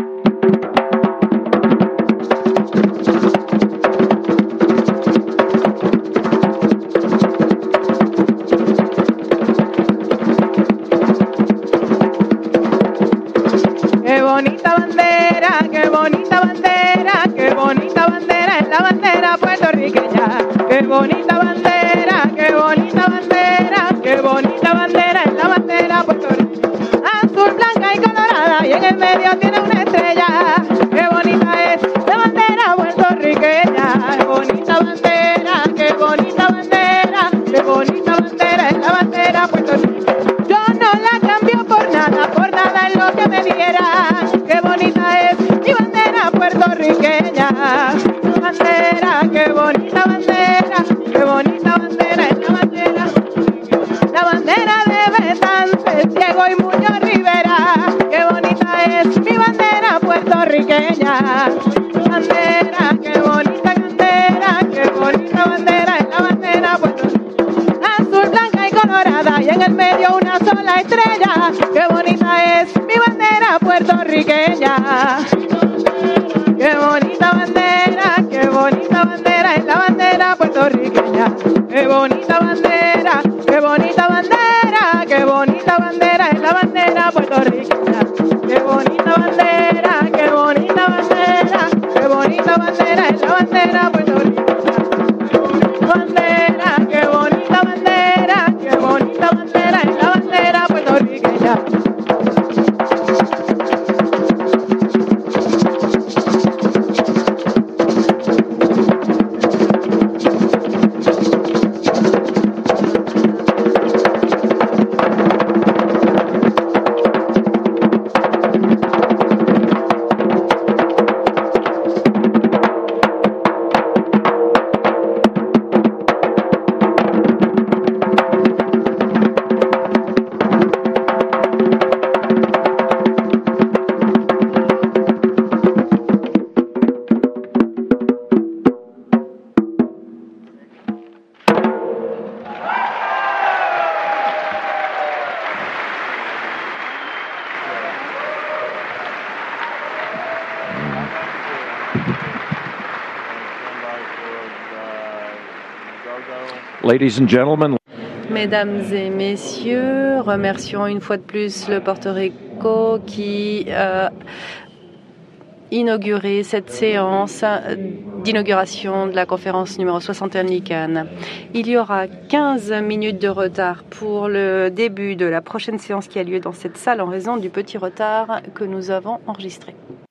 Qué bonita bandera, qué bonita bandera, qué bonita bandera es la bandera puertorriqueña. Qué bonita bandera, qué bonita bandera, qué bonita bandera es la bandera puertorriqueña. Azul, blanca y colorada y en el medio tiene una estrella. Qué bonita es la bandera puertorriqueña. Qué bonita bandera, qué bonita bandera, qué bonita bandera es la bandera puertorriqueña. Yo no la cambio por nada es lo que me diera. Qué bonita es mi bandera puertorriqueña. Bandera, qué bonita bandera, qué bonita bandera es la bandera. La bandera de Betances, Diego y Muñoz Rivera. Qué bonita es mi bandera puertorriqueña. Bandera, qué bonita bandera, qué bonita bandera es la bandera puertorriqueña. Azul, blanca y colorada y en el medio una sola estrella. Qué bonita es mi bandera puertorriqueña. Qué bonita bandera es la bandera puertorriqueña. Qué bonita bandera, qué bonita bandera, qué bonita bandera es la bandera puertorriqueña. Qué bonita bandera, qué bonita bandera, qué bonita bandera es la bandera puertorriqueña. Bandera, qué bonita bandera, Ladies and gentlemen, Mesdames et messieurs, remercions une fois de plus le Porto Rico qui a inauguré cette séance d'inauguration de la conférence numéro 61 de l'ICANN. Il y aura 15 minutes de retard pour le début de la prochaine séance qui a lieu dans cette salle en raison du petit retard que nous avons enregistré.